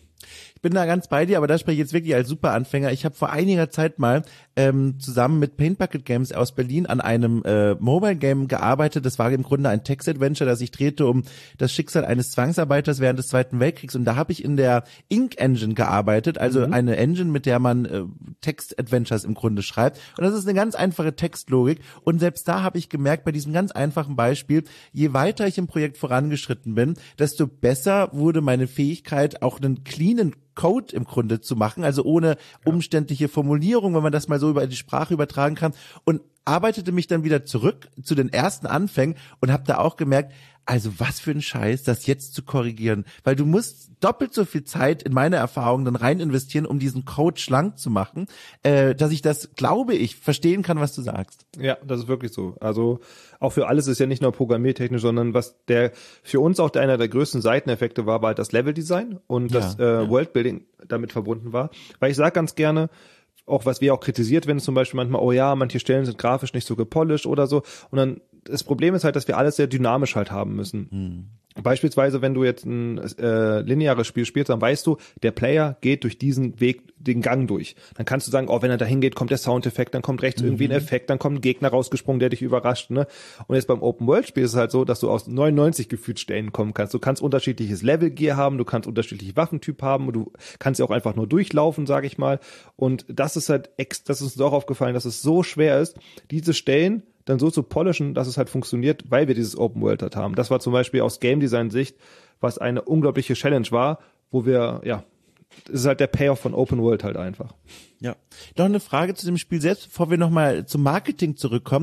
Ich bin da ganz bei dir, aber da spreche ich jetzt wirklich als Superanfänger. Ich habe vor einiger Zeit mal zusammen mit Paint Bucket Games aus Berlin an einem Mobile Game gearbeitet. Das war im Grunde ein Text-Adventure, das sich drehte um das Schicksal eines Zwangsarbeiters während des Zweiten Weltkriegs. Und da habe ich in der Ink Engine gearbeitet, also eine Engine, mit der man Text-Adventures im Grunde schreibt. Und das ist eine ganz einfache Textlogik. Und selbst da habe ich gemerkt, bei diesem ganz einfachen Beispiel, je weiter ich im Projekt vorangeschritten bin, desto besser wurde meine Fähigkeit, auch einen cleanen Code im Grunde zu machen, also ohne umständliche Formulierung, wenn man das mal so über die Sprache übertragen kann, und arbeitete mich dann wieder zurück zu den ersten Anfängen und habe da auch gemerkt, also was für ein Scheiß, das jetzt zu korrigieren, weil du musst doppelt so viel Zeit in meine Erfahrung dann rein investieren, um diesen Code schlank zu machen, dass ich das, glaube ich, verstehen kann, was du sagst. Ja, das ist wirklich so. Also auch für alles ist ja nicht nur programmiertechnisch, sondern was für uns auch einer der größten Seiteneffekte war halt das Leveldesign und das Worldbuilding damit verbunden war. Weil ich sage ganz gerne, auch was wir auch kritisiert werden, zum Beispiel manchmal, oh ja, manche Stellen sind grafisch nicht so gepolished oder so. Und dann, das Problem ist halt, dass wir alles sehr dynamisch halt haben müssen. Beispielsweise, wenn du jetzt ein lineares Spiel spielst, dann weißt du, der Player geht durch diesen Weg, den Gang durch. Dann kannst du sagen, oh, wenn er da hingeht, kommt der Soundeffekt, dann kommt rechts irgendwie ein Effekt, dann kommt ein Gegner rausgesprungen, der dich überrascht, ne? Und jetzt beim Open-World-Spiel ist es halt so, dass du aus 99 gefühlt Stellen kommen kannst. Du kannst unterschiedliches Level-Gear haben, du kannst unterschiedliche Waffentyp haben und du kannst ja auch einfach nur durchlaufen, sage ich mal. Und das ist halt, das ist uns auch aufgefallen, dass es so schwer ist, diese Stellen dann so zu polishen, dass es halt funktioniert, weil wir dieses Open World halt haben. Das war zum Beispiel aus Game Design Sicht, was eine unglaubliche Challenge war, wo wir, das ist halt der Payoff von Open World halt einfach. Ja. Noch eine Frage zu dem Spiel selbst, bevor wir nochmal zum Marketing zurückkommen.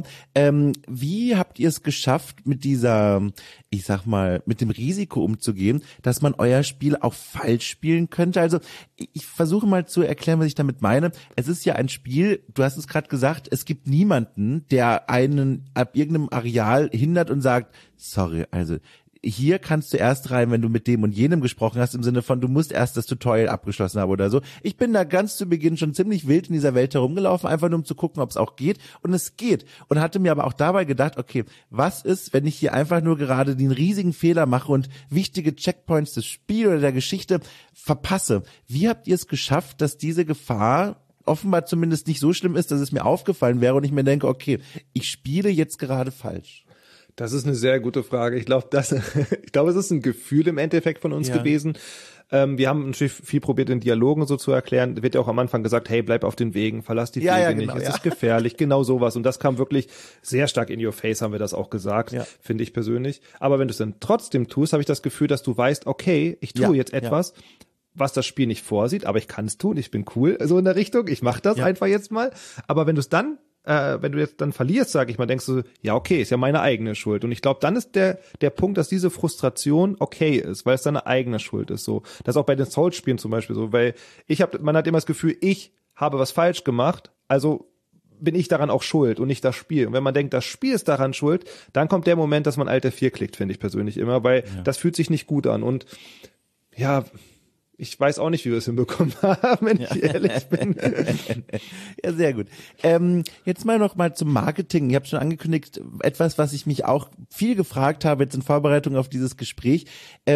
Wie habt ihr es geschafft, mit dieser, ich sag mal, mit dem Risiko umzugehen, dass man euer Spiel auch falsch spielen könnte? Also ich versuche mal zu erklären, was ich damit meine. Es ist ja ein Spiel, du hast es gerade gesagt, es gibt niemanden, der einen ab irgendeinem Areal hindert und sagt, sorry, also hier kannst du erst rein, wenn du mit dem und jenem gesprochen hast, im Sinne von, du musst erst das Tutorial abgeschlossen haben oder so. Ich bin da ganz zu Beginn schon ziemlich wild in dieser Welt herumgelaufen, einfach nur um zu gucken, ob es auch geht. Und es geht. Und hatte mir aber auch dabei gedacht, okay, was ist, wenn ich hier einfach nur gerade den riesigen Fehler mache und wichtige Checkpoints des Spiels oder der Geschichte verpasse? Wie habt ihr es geschafft, dass diese Gefahr offenbar zumindest nicht so schlimm ist, dass es mir aufgefallen wäre und ich mir denke, okay, ich spiele jetzt gerade falsch? Das ist eine sehr gute Frage. Ich glaube, es ist ein Gefühl im Endeffekt von uns gewesen. Wir haben natürlich viel probiert, in Dialogen so zu erklären. Wird ja auch am Anfang gesagt, hey, bleib auf den Wegen, verlass die Wege nicht, es ist gefährlich, genau sowas. Und das kam wirklich sehr stark in your face, haben wir das auch gesagt, finde ich persönlich. Aber wenn du es dann trotzdem tust, habe ich das Gefühl, dass du weißt, okay, ich tue jetzt etwas, was das Spiel nicht vorsieht, aber ich kann es tun, ich bin cool, so in der Richtung, ich mache das einfach jetzt mal. Aber wenn du es dann wenn du jetzt dann verlierst, sage ich mal, denkst du, ja okay, ist ja meine eigene Schuld. Und ich glaube, dann ist der Punkt, dass diese Frustration okay ist, weil es deine eigene Schuld ist. So, das ist auch bei den Souls-Spielen zum Beispiel so, weil man hat immer das Gefühl, ich habe was falsch gemacht, also bin ich daran auch schuld und nicht das Spiel. Und wenn man denkt, das Spiel ist daran schuld, dann kommt der Moment, dass man Alt F4 klickt, finde ich persönlich immer, weil das fühlt sich nicht gut an. Und ja, ich weiß auch nicht, wie wir es hinbekommen haben, wenn ich ehrlich bin. Ja, sehr gut. Jetzt noch mal zum Marketing. Ich habe schon angekündigt, etwas, was ich mich auch viel gefragt habe jetzt in Vorbereitung auf dieses Gespräch.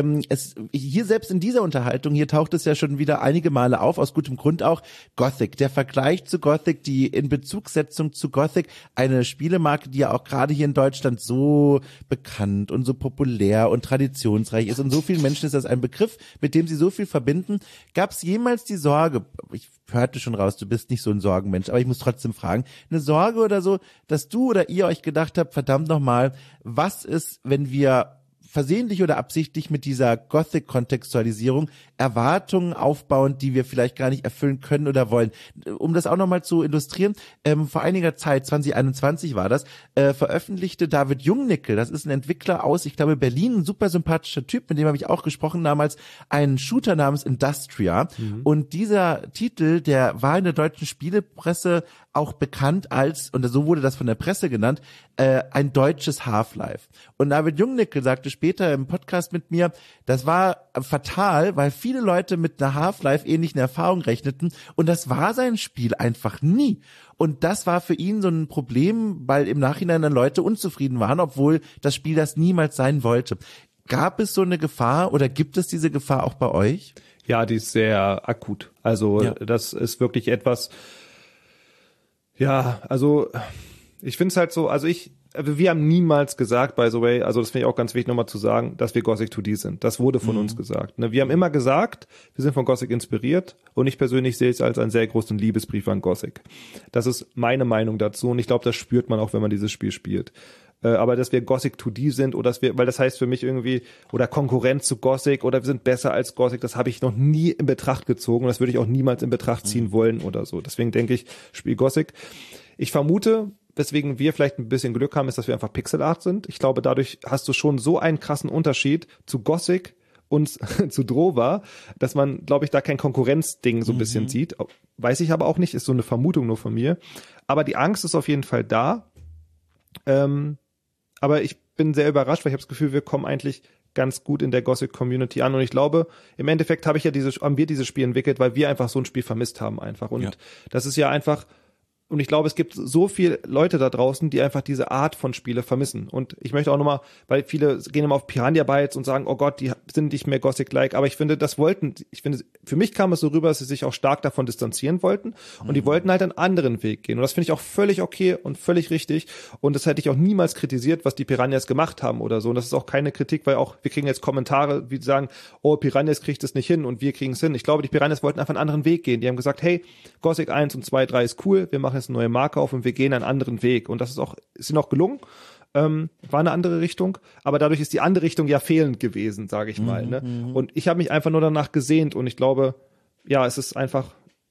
Hier selbst in dieser Unterhaltung, hier taucht es ja schon wieder einige Male auf, aus gutem Grund auch, Gothic. Der Vergleich zu Gothic, die Inbezugssetzung zu Gothic, eine Spielemarke, die ja auch gerade hier in Deutschland so bekannt und so populär und traditionsreich ist und so vielen Menschen ist das ein Begriff, mit dem sie so viel verbinden. Gab es jemals die Sorge, ich hörte schon raus, du bist nicht so ein Sorgenmensch, aber ich muss trotzdem fragen, eine Sorge oder so, dass du oder ihr euch gedacht habt, verdammt nochmal, was ist, wenn wir versehentlich oder absichtlich mit dieser Gothic-Kontextualisierung Erwartungen aufbauen, die wir vielleicht gar nicht erfüllen können oder wollen. Um das auch nochmal zu illustrieren, vor einiger Zeit, 2021 war das, veröffentlichte David Jungnickel, das ist ein Entwickler aus, ich glaube, Berlin, ein super sympathischer Typ, mit dem habe ich auch gesprochen damals, einen Shooter namens Industria. Und dieser Titel, der war in der deutschen Spielepresse auch bekannt als, und so wurde das von der Presse genannt, ein deutsches Half-Life. Und David Jungnickel sagte später im Podcast mit mir, das war fatal, weil viele Leute mit einer Half-Life-ähnlichen Erfahrung rechneten und das war sein Spiel einfach nie. Und das war für ihn so ein Problem, weil im Nachhinein dann Leute unzufrieden waren, obwohl das Spiel das niemals sein wollte. Gab es so eine Gefahr oder gibt es diese Gefahr auch bei euch? Ja, die ist sehr akut. Also das ist wirklich etwas, ja, also ich finde es halt so, also wir haben niemals gesagt, by the way, also das finde ich auch ganz wichtig nochmal zu sagen, dass wir Gothic 2D sind. Das wurde von uns gesagt. Ne? Wir haben immer gesagt, wir sind von Gothic inspiriert und ich persönlich sehe es als einen sehr großen Liebesbrief an Gothic. Das ist meine Meinung dazu und ich glaube, das spürt man auch, wenn man dieses Spiel spielt. Aber dass wir Gothic 2D sind oder weil das heißt für mich irgendwie, oder Konkurrenz zu Gothic oder wir sind besser als Gothic, das habe ich noch nie in Betracht gezogen und das würde ich auch niemals in Betracht ziehen wollen oder so. Deswegen denke ich, Spiel Gothic. Ich vermute, weswegen wir vielleicht ein bisschen Glück haben, ist, dass wir einfach Pixel Art sind. Ich glaube, dadurch hast du schon so einen krassen Unterschied zu Gothic und zu Drova, dass man, glaube ich, da kein Konkurrenzding so ein bisschen sieht. Weiß ich aber auch nicht, ist so eine Vermutung nur von mir. Aber die Angst ist auf jeden Fall da. Aber ich bin sehr überrascht, weil ich habe das Gefühl, wir kommen eigentlich ganz gut in der Gothic-Community an. Und ich glaube, im Endeffekt haben wir dieses Spiel entwickelt, weil wir einfach so ein Spiel vermisst haben einfach. Und das ist ja einfach. Und ich glaube, es gibt so viele Leute da draußen, die einfach diese Art von Spiele vermissen. Und ich möchte auch nochmal, weil viele gehen immer auf Piranha Bytes und sagen, oh Gott, die sind nicht mehr Gothic-like. Aber ich finde, für mich kam es so rüber, dass sie sich auch stark davon distanzieren wollten. Und die wollten halt einen anderen Weg gehen. Und das finde ich auch völlig okay und völlig richtig. Und das hätte ich auch niemals kritisiert, was die Piranhas gemacht haben oder so. Und das ist auch keine Kritik, weil auch, wir kriegen jetzt Kommentare, wie sagen, oh, Piranhas kriegt es nicht hin und wir kriegen es hin. Ich glaube, die Piranhas wollten einfach einen anderen Weg gehen. Die haben gesagt, hey, Gothic 1 und 2, 3 ist cool, wir machen jetzt eine neue Marke auf und wir gehen einen anderen Weg. Und das ist ihnen auch gelungen. War eine andere Richtung, aber dadurch ist die andere Richtung ja fehlend gewesen, sage ich mal. Ne? Und ich habe mich einfach nur danach gesehnt und ich glaube, ja, es ist einfach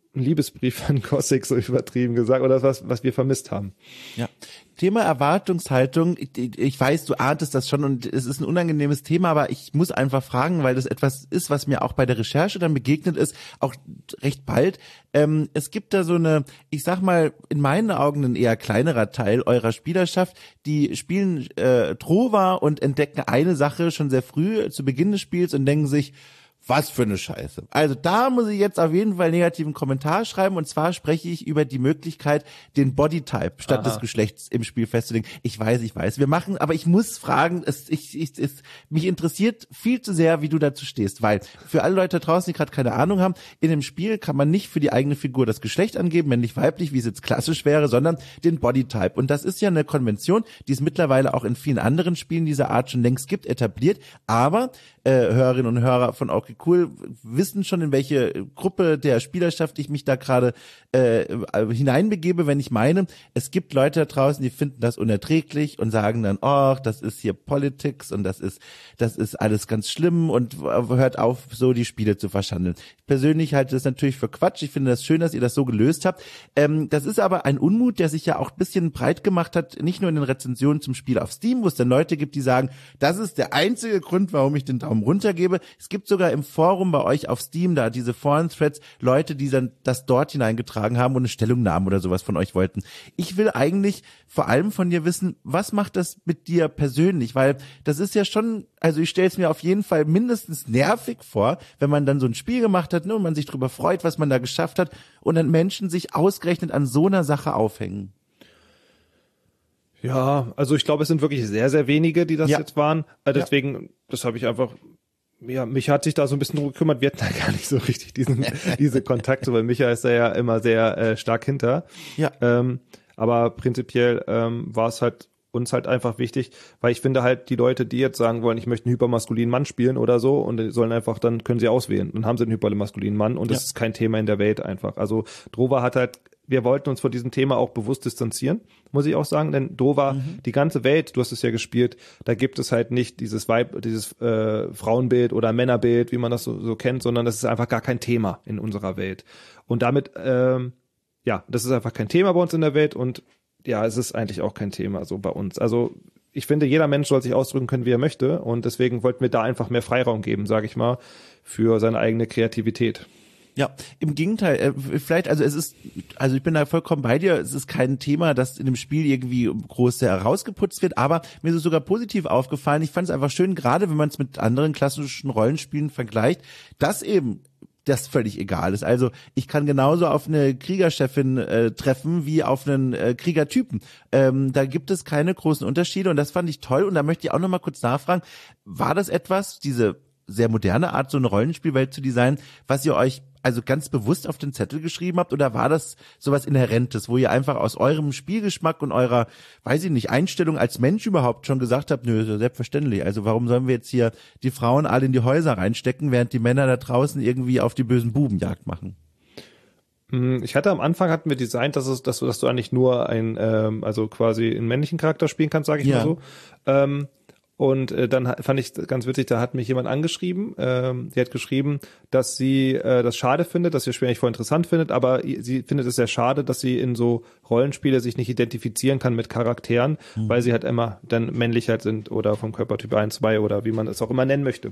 ein Liebesbrief an Gothic, so übertrieben gesagt, oder was wir vermisst haben. Ja. Thema Erwartungshaltung. Ich weiß, du ahntest das schon und es ist ein unangenehmes Thema, aber ich muss einfach fragen, weil das etwas ist, was mir auch bei der Recherche dann begegnet ist, auch recht bald. Es gibt da so eine, ich sag mal, in meinen Augen ein eher kleinerer Teil eurer Spielerschaft, die spielen Trova und entdecken eine Sache schon sehr früh zu Beginn des Spiels und denken sich, was für eine Scheiße. Also da muss ich jetzt auf jeden Fall einen negativen Kommentar schreiben und zwar spreche ich über die Möglichkeit, den Bodytype statt des Geschlechts im Spiel festzulegen. Ich weiß, wir machen, aber ich muss fragen, mich interessiert viel zu sehr, wie du dazu stehst, weil für alle Leute da draußen, die gerade keine Ahnung haben, in dem Spiel kann man nicht für die eigene Figur das Geschlecht angeben, männlich, weiblich, wie es jetzt klassisch wäre, sondern den Bodytype. Und das ist ja eine Konvention, die es mittlerweile auch in vielen anderen Spielen dieser Art schon längst gibt, etabliert, aber Hörerinnen und Hörer von Okay Cool wissen schon, in welche Gruppe der Spielerschaft ich mich da gerade hineinbegebe, wenn ich meine, es gibt Leute da draußen, die finden das unerträglich und sagen dann, oh, das ist hier Politics und das ist alles ganz schlimm und hört auf, so die Spiele zu verschandeln. Ich persönlich halte das natürlich für Quatsch. Ich finde das schön, dass ihr das so gelöst habt. Das ist aber ein Unmut, der sich ja auch ein bisschen breit gemacht hat, nicht nur in den Rezensionen zum Spiel auf Steam, wo es dann Leute gibt, die sagen, das ist der einzige Grund, warum ich den Daumen runter gebe. Es gibt sogar im Forum bei euch auf Steam da diese Foren-Threads, Leute, die dann das dort hineingetragen haben und eine Stellungnahme oder sowas von euch wollten. Ich will eigentlich vor allem von dir wissen, was macht das mit dir persönlich? Weil das ist ja schon, also ich stelle es mir auf jeden Fall mindestens nervig vor, wenn man dann so ein Spiel gemacht hat, ne, und man sich darüber freut, was man da geschafft hat und dann Menschen sich ausgerechnet an so einer Sache aufhängen. Ja, also ich glaube, es sind wirklich sehr, sehr wenige, die das jetzt waren. Deswegen, das habe ich einfach, ja, mich hat sich da so ein bisschen drum gekümmert. Wir hatten da gar nicht so richtig diese Kontakte, weil Micha ist da ja immer sehr stark hinter. Ja. Aber prinzipiell war es halt uns halt einfach wichtig, weil ich finde halt, die Leute, die jetzt sagen wollen, ich möchte einen hypermaskulinen Mann spielen oder so und die sollen einfach, dann können sie auswählen. Dann haben sie einen hypermaskulinen Mann und das ist kein Thema in der Welt einfach. Also Drova hat halt, wir wollten uns von diesem Thema auch bewusst distanzieren, muss ich auch sagen, denn Drova, die ganze Welt, du hast es ja gespielt, da gibt es halt nicht dieses Frauenbild oder Männerbild, wie man das so kennt, sondern das ist einfach gar kein Thema in unserer Welt. Und damit, das ist einfach kein Thema bei uns in der Welt und ja, es ist eigentlich auch kein Thema so bei uns. Also ich finde, jeder Mensch soll sich ausdrücken können, wie er möchte und deswegen wollten wir da einfach mehr Freiraum geben, sage ich mal, für seine eigene Kreativität. Ja, im Gegenteil, vielleicht, also ich bin da vollkommen bei dir, es ist kein Thema, das in dem Spiel irgendwie groß herausgeputzt wird, aber mir ist es sogar positiv aufgefallen, ich fand es einfach schön, gerade wenn man es mit anderen klassischen Rollenspielen vergleicht, dass eben das völlig egal ist. Also ich kann genauso auf eine Kriegerchefin treffen wie auf einen Kriegertypen. Da gibt es keine großen Unterschiede und das fand ich toll und da möchte ich auch noch mal kurz nachfragen, war das etwas, diese sehr moderne Art, so eine Rollenspielwelt zu designen, was ihr euch also ganz bewusst auf den Zettel geschrieben habt oder war das sowas Inhärentes, wo ihr einfach aus eurem Spielgeschmack und eurer, weiß ich nicht, Einstellung als Mensch überhaupt schon gesagt habt, nö, ist ja selbstverständlich, also warum sollen wir jetzt hier die Frauen alle in die Häuser reinstecken, während die Männer da draußen irgendwie auf die bösen Buben Jagd machen? Ich hatte am Anfang hatten wir designt, dass du eigentlich nur also quasi einen männlichen Charakter spielen kannst, sage ich mal so. Und dann fand ich ganz witzig, da hat mich jemand angeschrieben, die hat geschrieben, dass sie das schade findet, dass sie das Spiel eigentlich voll interessant findet, aber sie findet es sehr schade, dass sie in so Rollenspiele sich nicht identifizieren kann mit Charakteren, weil sie halt immer dann männlich halt sind oder vom Körpertyp 1, 2 oder wie man es auch immer nennen möchte.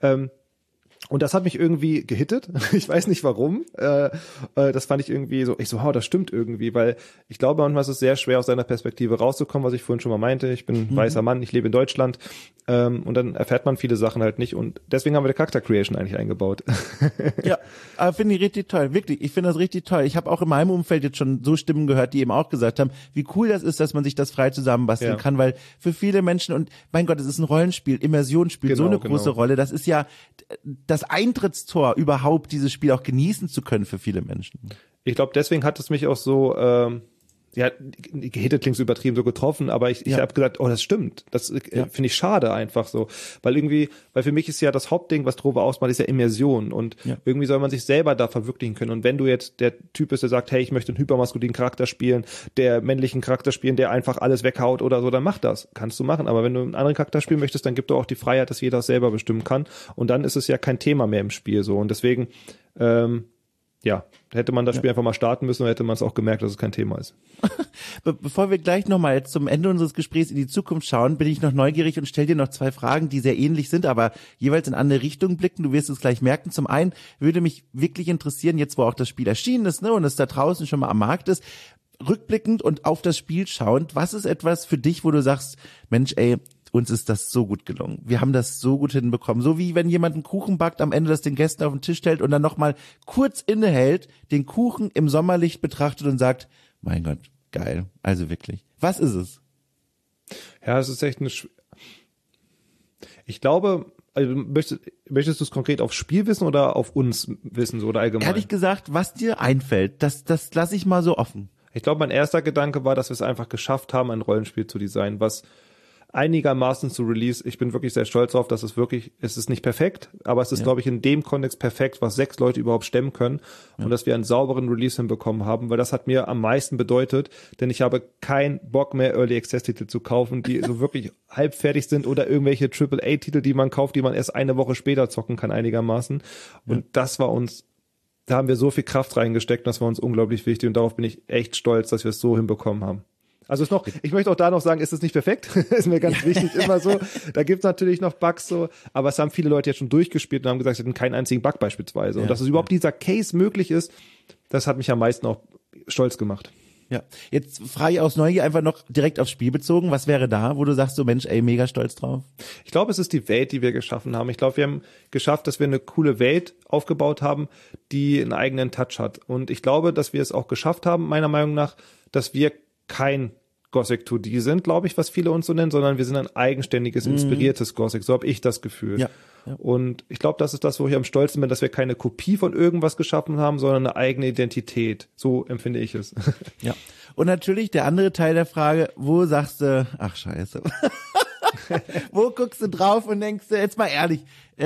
Und das hat mich irgendwie gehittet. Ich weiß nicht warum. Das fand ich irgendwie so, das stimmt irgendwie, weil ich glaube, manchmal ist es sehr schwer, aus seiner Perspektive rauszukommen, was ich vorhin schon mal meinte. Ich bin ein weißer Mann, ich lebe in Deutschland. Und dann erfährt man viele Sachen halt nicht. Und deswegen haben wir die Character Creation eigentlich eingebaut. Ja, aber finde ich richtig toll. Wirklich, ich finde das richtig toll. Ich habe auch in meinem Umfeld jetzt schon so Stimmen gehört, die eben auch gesagt haben, wie cool das ist, dass man sich das frei zusammenbasteln kann, weil für viele Menschen, und mein Gott, es ist ein Rollenspiel, Immersion spielt so eine große Rolle. Das ist ja das Eintrittstor überhaupt, dieses Spiel auch genießen zu können für viele Menschen. Ich glaube, deswegen hat es mich auch so, gehittet klingt so übertrieben, so getroffen, aber ich habe gesagt, das stimmt. Das finde ich schade einfach so. Weil für mich ist ja das Hauptding, was Drova ausmacht, ist ja Immersion und irgendwie soll man sich selber da verwirklichen können. Und wenn du jetzt der Typ bist, der sagt, hey, ich möchte einen hypermaskulinen Charakter spielen, der männlichen Charakter spielen, der einfach alles weghaut oder so, dann mach das. Kannst du machen. Aber wenn du einen anderen Charakter spielen möchtest, dann gibt du auch die Freiheit, dass jeder das selber bestimmen kann. Und dann ist es ja kein Thema mehr im Spiel so. Und deswegen, ja, hätte man das Spiel einfach mal starten müssen, dann hätte man es auch gemerkt, dass es kein Thema ist. Bevor wir gleich nochmal jetzt zum Ende unseres Gesprächs in die Zukunft schauen, bin ich noch neugierig und stelle dir noch 2 Fragen, die sehr ähnlich sind, aber jeweils in andere Richtungen blicken. Du wirst es gleich merken. Zum einen würde mich wirklich interessieren, jetzt wo auch das Spiel erschienen ist, ne, und es da draußen schon mal am Markt ist, rückblickend und auf das Spiel schauend, was ist etwas für dich, wo du sagst, Mensch, ey, uns ist das so gut gelungen. Wir haben das so gut hinbekommen. So wie wenn jemand einen Kuchen backt, am Ende das den Gästen auf den Tisch stellt und dann nochmal kurz innehält, den Kuchen im Sommerlicht betrachtet und sagt, mein Gott, geil. Also wirklich. Was ist es? Ja, es ist echt ich glaube, also möchtest du es konkret aufs Spiel wissen oder auf uns wissen, so oder allgemein? Ehrlich gesagt, was dir einfällt, das lasse ich mal so offen. Ich glaube, mein erster Gedanke war, dass wir es einfach geschafft haben, ein Rollenspiel zu designen, was einigermaßen zu Release. Ich bin wirklich sehr stolz darauf, dass es ist nicht perfekt, aber es ist, glaube ich, in dem Kontext perfekt, was 6 Leute überhaupt stemmen können und dass wir einen sauberen Release hinbekommen haben, weil das hat mir am meisten bedeutet, denn ich habe keinen Bock mehr, Early Access Titel zu kaufen, die so wirklich halbfertig sind oder irgendwelche AAA-Titel, die man kauft, die man erst eine Woche später zocken kann einigermaßen. Und da haben wir so viel Kraft reingesteckt, das war uns unglaublich wichtig und darauf bin ich echt stolz, dass wir es so hinbekommen haben. Also ich möchte auch da noch sagen, ist es nicht perfekt, ist mir ganz wichtig, immer so. Da gibt's natürlich noch Bugs so, aber es haben viele Leute jetzt schon durchgespielt und haben gesagt, sie hatten keinen einzigen Bug beispielsweise. Und dass es überhaupt dieser Case möglich ist, das hat mich am meisten auch stolz gemacht. Ja, jetzt frage ich aus Neugier einfach noch direkt aufs Spiel bezogen. Was wäre da, wo du sagst, so Mensch, ey, mega stolz drauf? Ich glaube, es ist die Welt, die wir geschaffen haben. Ich glaube, wir haben geschafft, dass wir eine coole Welt aufgebaut haben, die einen eigenen Touch hat. Und ich glaube, dass wir es auch geschafft haben, meiner Meinung nach, dass wir kein Gothic 2D sind, glaube ich, was viele uns so nennen, sondern wir sind ein eigenständiges, inspiriertes Gothic. So habe ich das Gefühl. Ja. Und ich glaube, das ist das, wo ich am stolzen bin, dass wir keine Kopie von irgendwas geschaffen haben, sondern eine eigene Identität. So empfinde ich es. Ja. Und natürlich der andere Teil der Frage, wo sagst du, ach scheiße. Wo guckst du drauf und denkst du, jetzt mal ehrlich,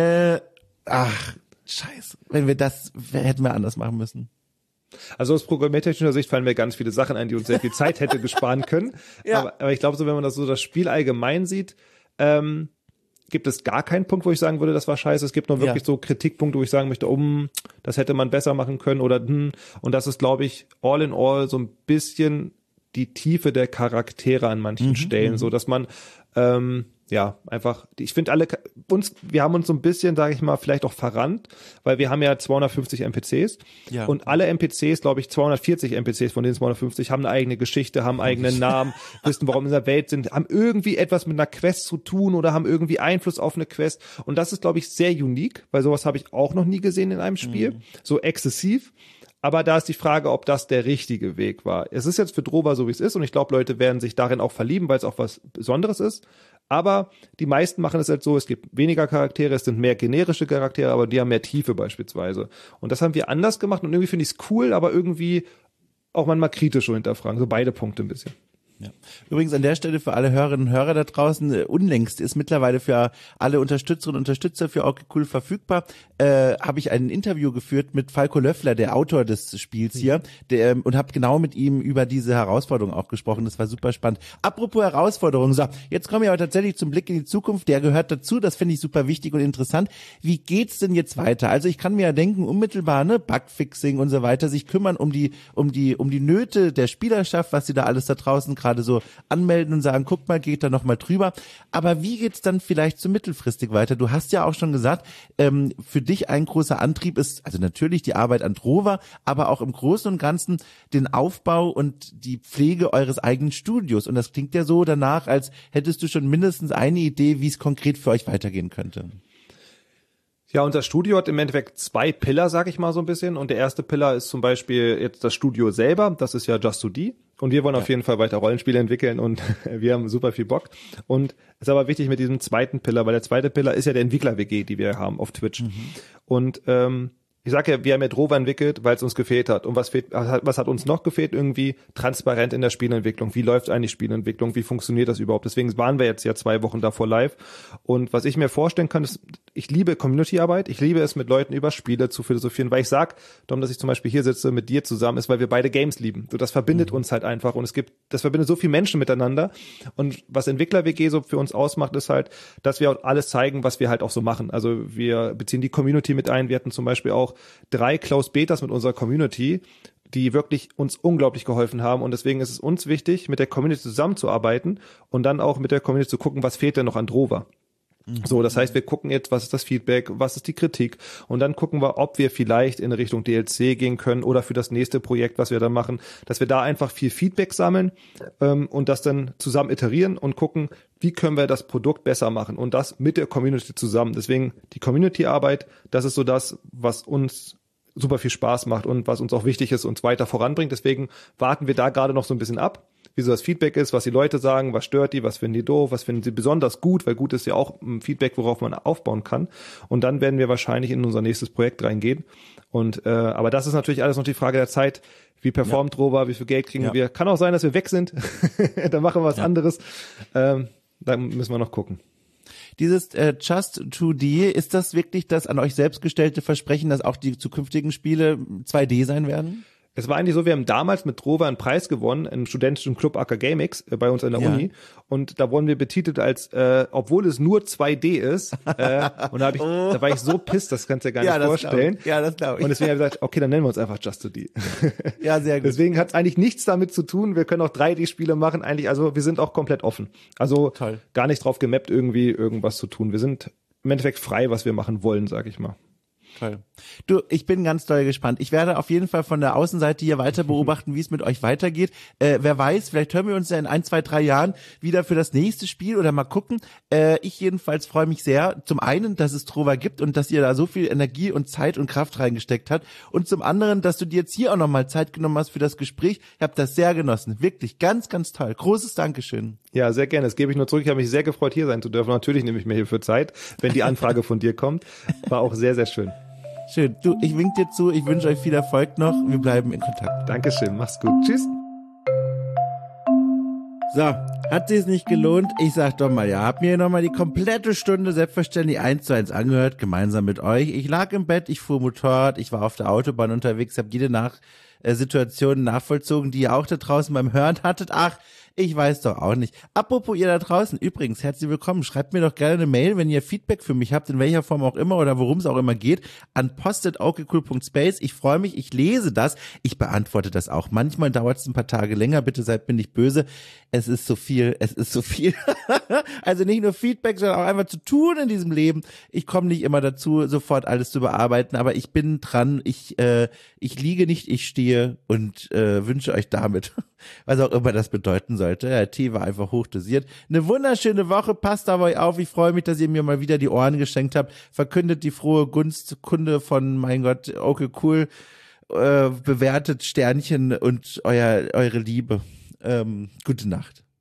ach scheiße, hätten wir anders machen müssen. Also aus programmiertechnischer Sicht fallen mir ganz viele Sachen ein, die uns sehr viel Zeit hätte gesparen können. Ja. Aber ich glaube, so wenn man das Spiel allgemein sieht, gibt es gar keinen Punkt, wo ich sagen würde, das war scheiße. Es gibt nur wirklich so Kritikpunkte, wo ich sagen möchte, das hätte man besser machen können oder und das ist, glaube ich, all in all so ein bisschen die Tiefe der Charaktere an manchen Stellen, so dass man einfach, ich finde wir haben uns so ein bisschen, sage ich mal, vielleicht auch verrannt, weil wir haben ja 250 NPCs und alle NPCs, glaube ich, 240 NPCs von den 250 haben eine eigene Geschichte, haben eigenen Namen, wissen, warum in der Welt sind, haben irgendwie etwas mit einer Quest zu tun oder haben irgendwie Einfluss auf eine Quest und das ist, glaube ich, sehr unique, weil sowas habe ich auch noch nie gesehen in einem Spiel, so exzessiv. Aber da ist die Frage, ob das der richtige Weg war. Es ist jetzt für Drover so, wie es ist und ich glaube, Leute werden sich darin auch verlieben, weil es auch was Besonderes ist. Aber die meisten machen es halt so, es gibt weniger Charaktere, es sind mehr generische Charaktere, aber die haben mehr Tiefe beispielsweise. Und das haben wir anders gemacht und irgendwie finde ich es cool, aber irgendwie auch manchmal kritisch so hinterfragen. So beide Punkte ein bisschen. Ja. Übrigens an der Stelle für alle Hörerinnen und Hörer da draußen, unlängst ist mittlerweile für alle Unterstützerinnen und Unterstützer für okay cool verfügbar, habe ich ein Interview geführt mit Falco Löffler, der Autor des Spiels hier, und habe genau mit ihm über diese Herausforderung auch gesprochen. Das war super spannend. Apropos Herausforderungen, so, jetzt kommen wir aber tatsächlich zum Blick in die Zukunft, der gehört dazu, das finde ich super wichtig und interessant. Wie geht's denn jetzt weiter? Also ich kann mir ja denken, unmittelbar, ne, Bugfixing und so weiter, sich kümmern um die Nöte der Spielerschaft, was sie da alles da draußen gerade so anmelden und sagen, guck mal, geht da noch mal drüber. Aber wie geht's dann vielleicht so mittelfristig weiter? Du hast ja auch schon gesagt, für dich ein großer Antrieb ist, also natürlich die Arbeit an Drover, aber auch im Großen und Ganzen den Aufbau und die Pflege eures eigenen Studios. Und das klingt ja so danach, als hättest du schon mindestens eine Idee, wie es konkret für euch weitergehen könnte. Ja, unser Studio hat im Endeffekt 2 Pillar, sag ich mal so ein bisschen. Und der erste Pillar ist zum Beispiel jetzt das Studio selber. Das ist ja Just2D. Und wir wollen auf jeden Fall weiter Rollenspiele entwickeln und wir haben super viel Bock. Und es ist aber wichtig mit diesem zweiten Pillar, weil der zweite Pillar ist ja der Entwickler-WG, die wir haben auf Twitch. Und ich sage ja, wir haben ja Drover entwickelt, weil es uns gefehlt hat. Und was hat uns noch gefehlt? Irgendwie transparent in der Spielentwicklung. Wie läuft eigentlich Spielentwicklung? Wie funktioniert das überhaupt? Deswegen waren wir jetzt ja 2 Wochen davor live. Und was ich mir vorstellen kann, ist, ich liebe Community-Arbeit. Ich liebe es, mit Leuten über Spiele zu philosophieren, weil ich sag, Dom, dass ich zum Beispiel hier sitze mit dir zusammen, ist, weil wir beide Games lieben. So, das verbindet uns halt einfach. Und das verbindet so viele Menschen miteinander. Und was Entwickler-WG so für uns ausmacht, ist halt, dass wir auch alles zeigen, was wir halt auch so machen. Also wir beziehen die Community mit ein. Wir hatten zum Beispiel auch auch 3 Closed Betas mit unserer Community, die wirklich uns unglaublich geholfen haben. Und deswegen ist es uns wichtig, mit der Community zusammenzuarbeiten und dann auch mit der Community zu gucken, was fehlt denn noch an Drover. So, das heißt, wir gucken jetzt, was ist das Feedback, was ist die Kritik und dann gucken wir, ob wir vielleicht in Richtung DLC gehen können oder für das nächste Projekt, was wir dann machen, dass wir da einfach viel Feedback sammeln und das dann zusammen iterieren und gucken, wie können wir das Produkt besser machen und das mit der Community zusammen. Deswegen die Community-Arbeit, das ist so das, was uns super viel Spaß macht und was uns auch wichtig ist, uns weiter voranbringt. Deswegen warten wir da gerade noch so ein bisschen ab, wie so das Feedback ist, was die Leute sagen, was stört die, was finden die doof, was finden sie besonders gut, weil gut ist ja auch ein Feedback, worauf man aufbauen kann. Und dann werden wir wahrscheinlich in unser nächstes Projekt reingehen. Und aber das ist natürlich alles noch die Frage der Zeit. Wie performt Drover, wie viel Geld kriegen wir? Kann auch sein, dass wir weg sind. Dann machen wir was anderes. Da müssen wir noch gucken. Dieses Just 2D, ist das wirklich das an euch selbst gestellte Versprechen, dass auch die zukünftigen Spiele 2D sein werden? Es war eigentlich so, wir haben damals mit Drover einen Preis gewonnen im studentischen Club Academics bei uns an der Uni und da wurden wir betitelt als, obwohl es nur 2D ist und da war ich so pisst, das kannst du dir gar nicht vorstellen. Das glaube ich. Und deswegen habe ich gesagt, okay, dann nennen wir uns einfach Just 2D. Ja, sehr gut. Deswegen hat es eigentlich nichts damit zu tun, wir können auch 3D-Spiele machen, eigentlich, also wir sind auch komplett offen. Also gar nicht drauf gemappt, irgendwie irgendwas zu tun. Wir sind im Endeffekt frei, was wir machen wollen, sag ich mal. Toll. Du, ich bin ganz doll gespannt. Ich werde auf jeden Fall von der Außenseite hier weiter beobachten, wie es mit euch weitergeht. Wer weiß, vielleicht hören wir uns ja in 1, 2, 3 Jahren wieder für das nächste Spiel oder mal gucken. Ich jedenfalls freue mich sehr. Zum einen, dass es Drover gibt und dass ihr da so viel Energie und Zeit und Kraft reingesteckt habt. Und zum anderen, dass du dir jetzt hier auch nochmal Zeit genommen hast für das Gespräch. Ich habe das sehr genossen. Wirklich ganz, ganz toll. Großes Dankeschön. Ja, sehr gerne. Das gebe ich nur zurück. Ich habe mich sehr gefreut, hier sein zu dürfen. Natürlich nehme ich mir hierfür Zeit, wenn die Anfrage von dir kommt. War auch sehr, sehr schön. Schön. Du, ich wink dir zu. Ich wünsche euch viel Erfolg noch. Wir bleiben in Kontakt. Dankeschön. Mach's gut. Tschüss. So, hat sich's nicht gelohnt? Ich sag doch mal ja. Hab mir nochmal die komplette Stunde selbstverständlich 1:1 angehört, gemeinsam mit euch. Ich lag im Bett, ich fuhr Motorrad, ich war auf der Autobahn unterwegs, hab jede Situation nachvollzogen, die ihr auch da draußen beim Hören hattet. Ach, ich weiß doch auch nicht. Apropos ihr da draußen, übrigens, herzlich willkommen. Schreibt mir doch gerne eine Mail, wenn ihr Feedback für mich habt, in welcher Form auch immer oder worum es auch immer geht, an post@okcool.space. Ich freue mich, ich lese das. Ich beantworte das auch. Manchmal dauert es ein paar Tage länger. Bitte seid mir nicht böse. Es ist so viel. Also nicht nur Feedback, sondern auch einfach zu tun in diesem Leben. Ich komme nicht immer dazu, sofort alles zu bearbeiten, aber ich bin dran. Ich liege nicht, ich stehe und wünsche euch damit, was auch immer das bedeuten sollte. Der Tee war einfach hochdosiert. Eine wunderschöne Woche. Passt auf euch auf. Ich freue mich, dass ihr mir mal wieder die Ohren geschenkt habt. Verkündet die frohe Gunstkunde von, mein Gott, okay, cool. Bewertet Sternchen und eure Liebe. Gute Nacht.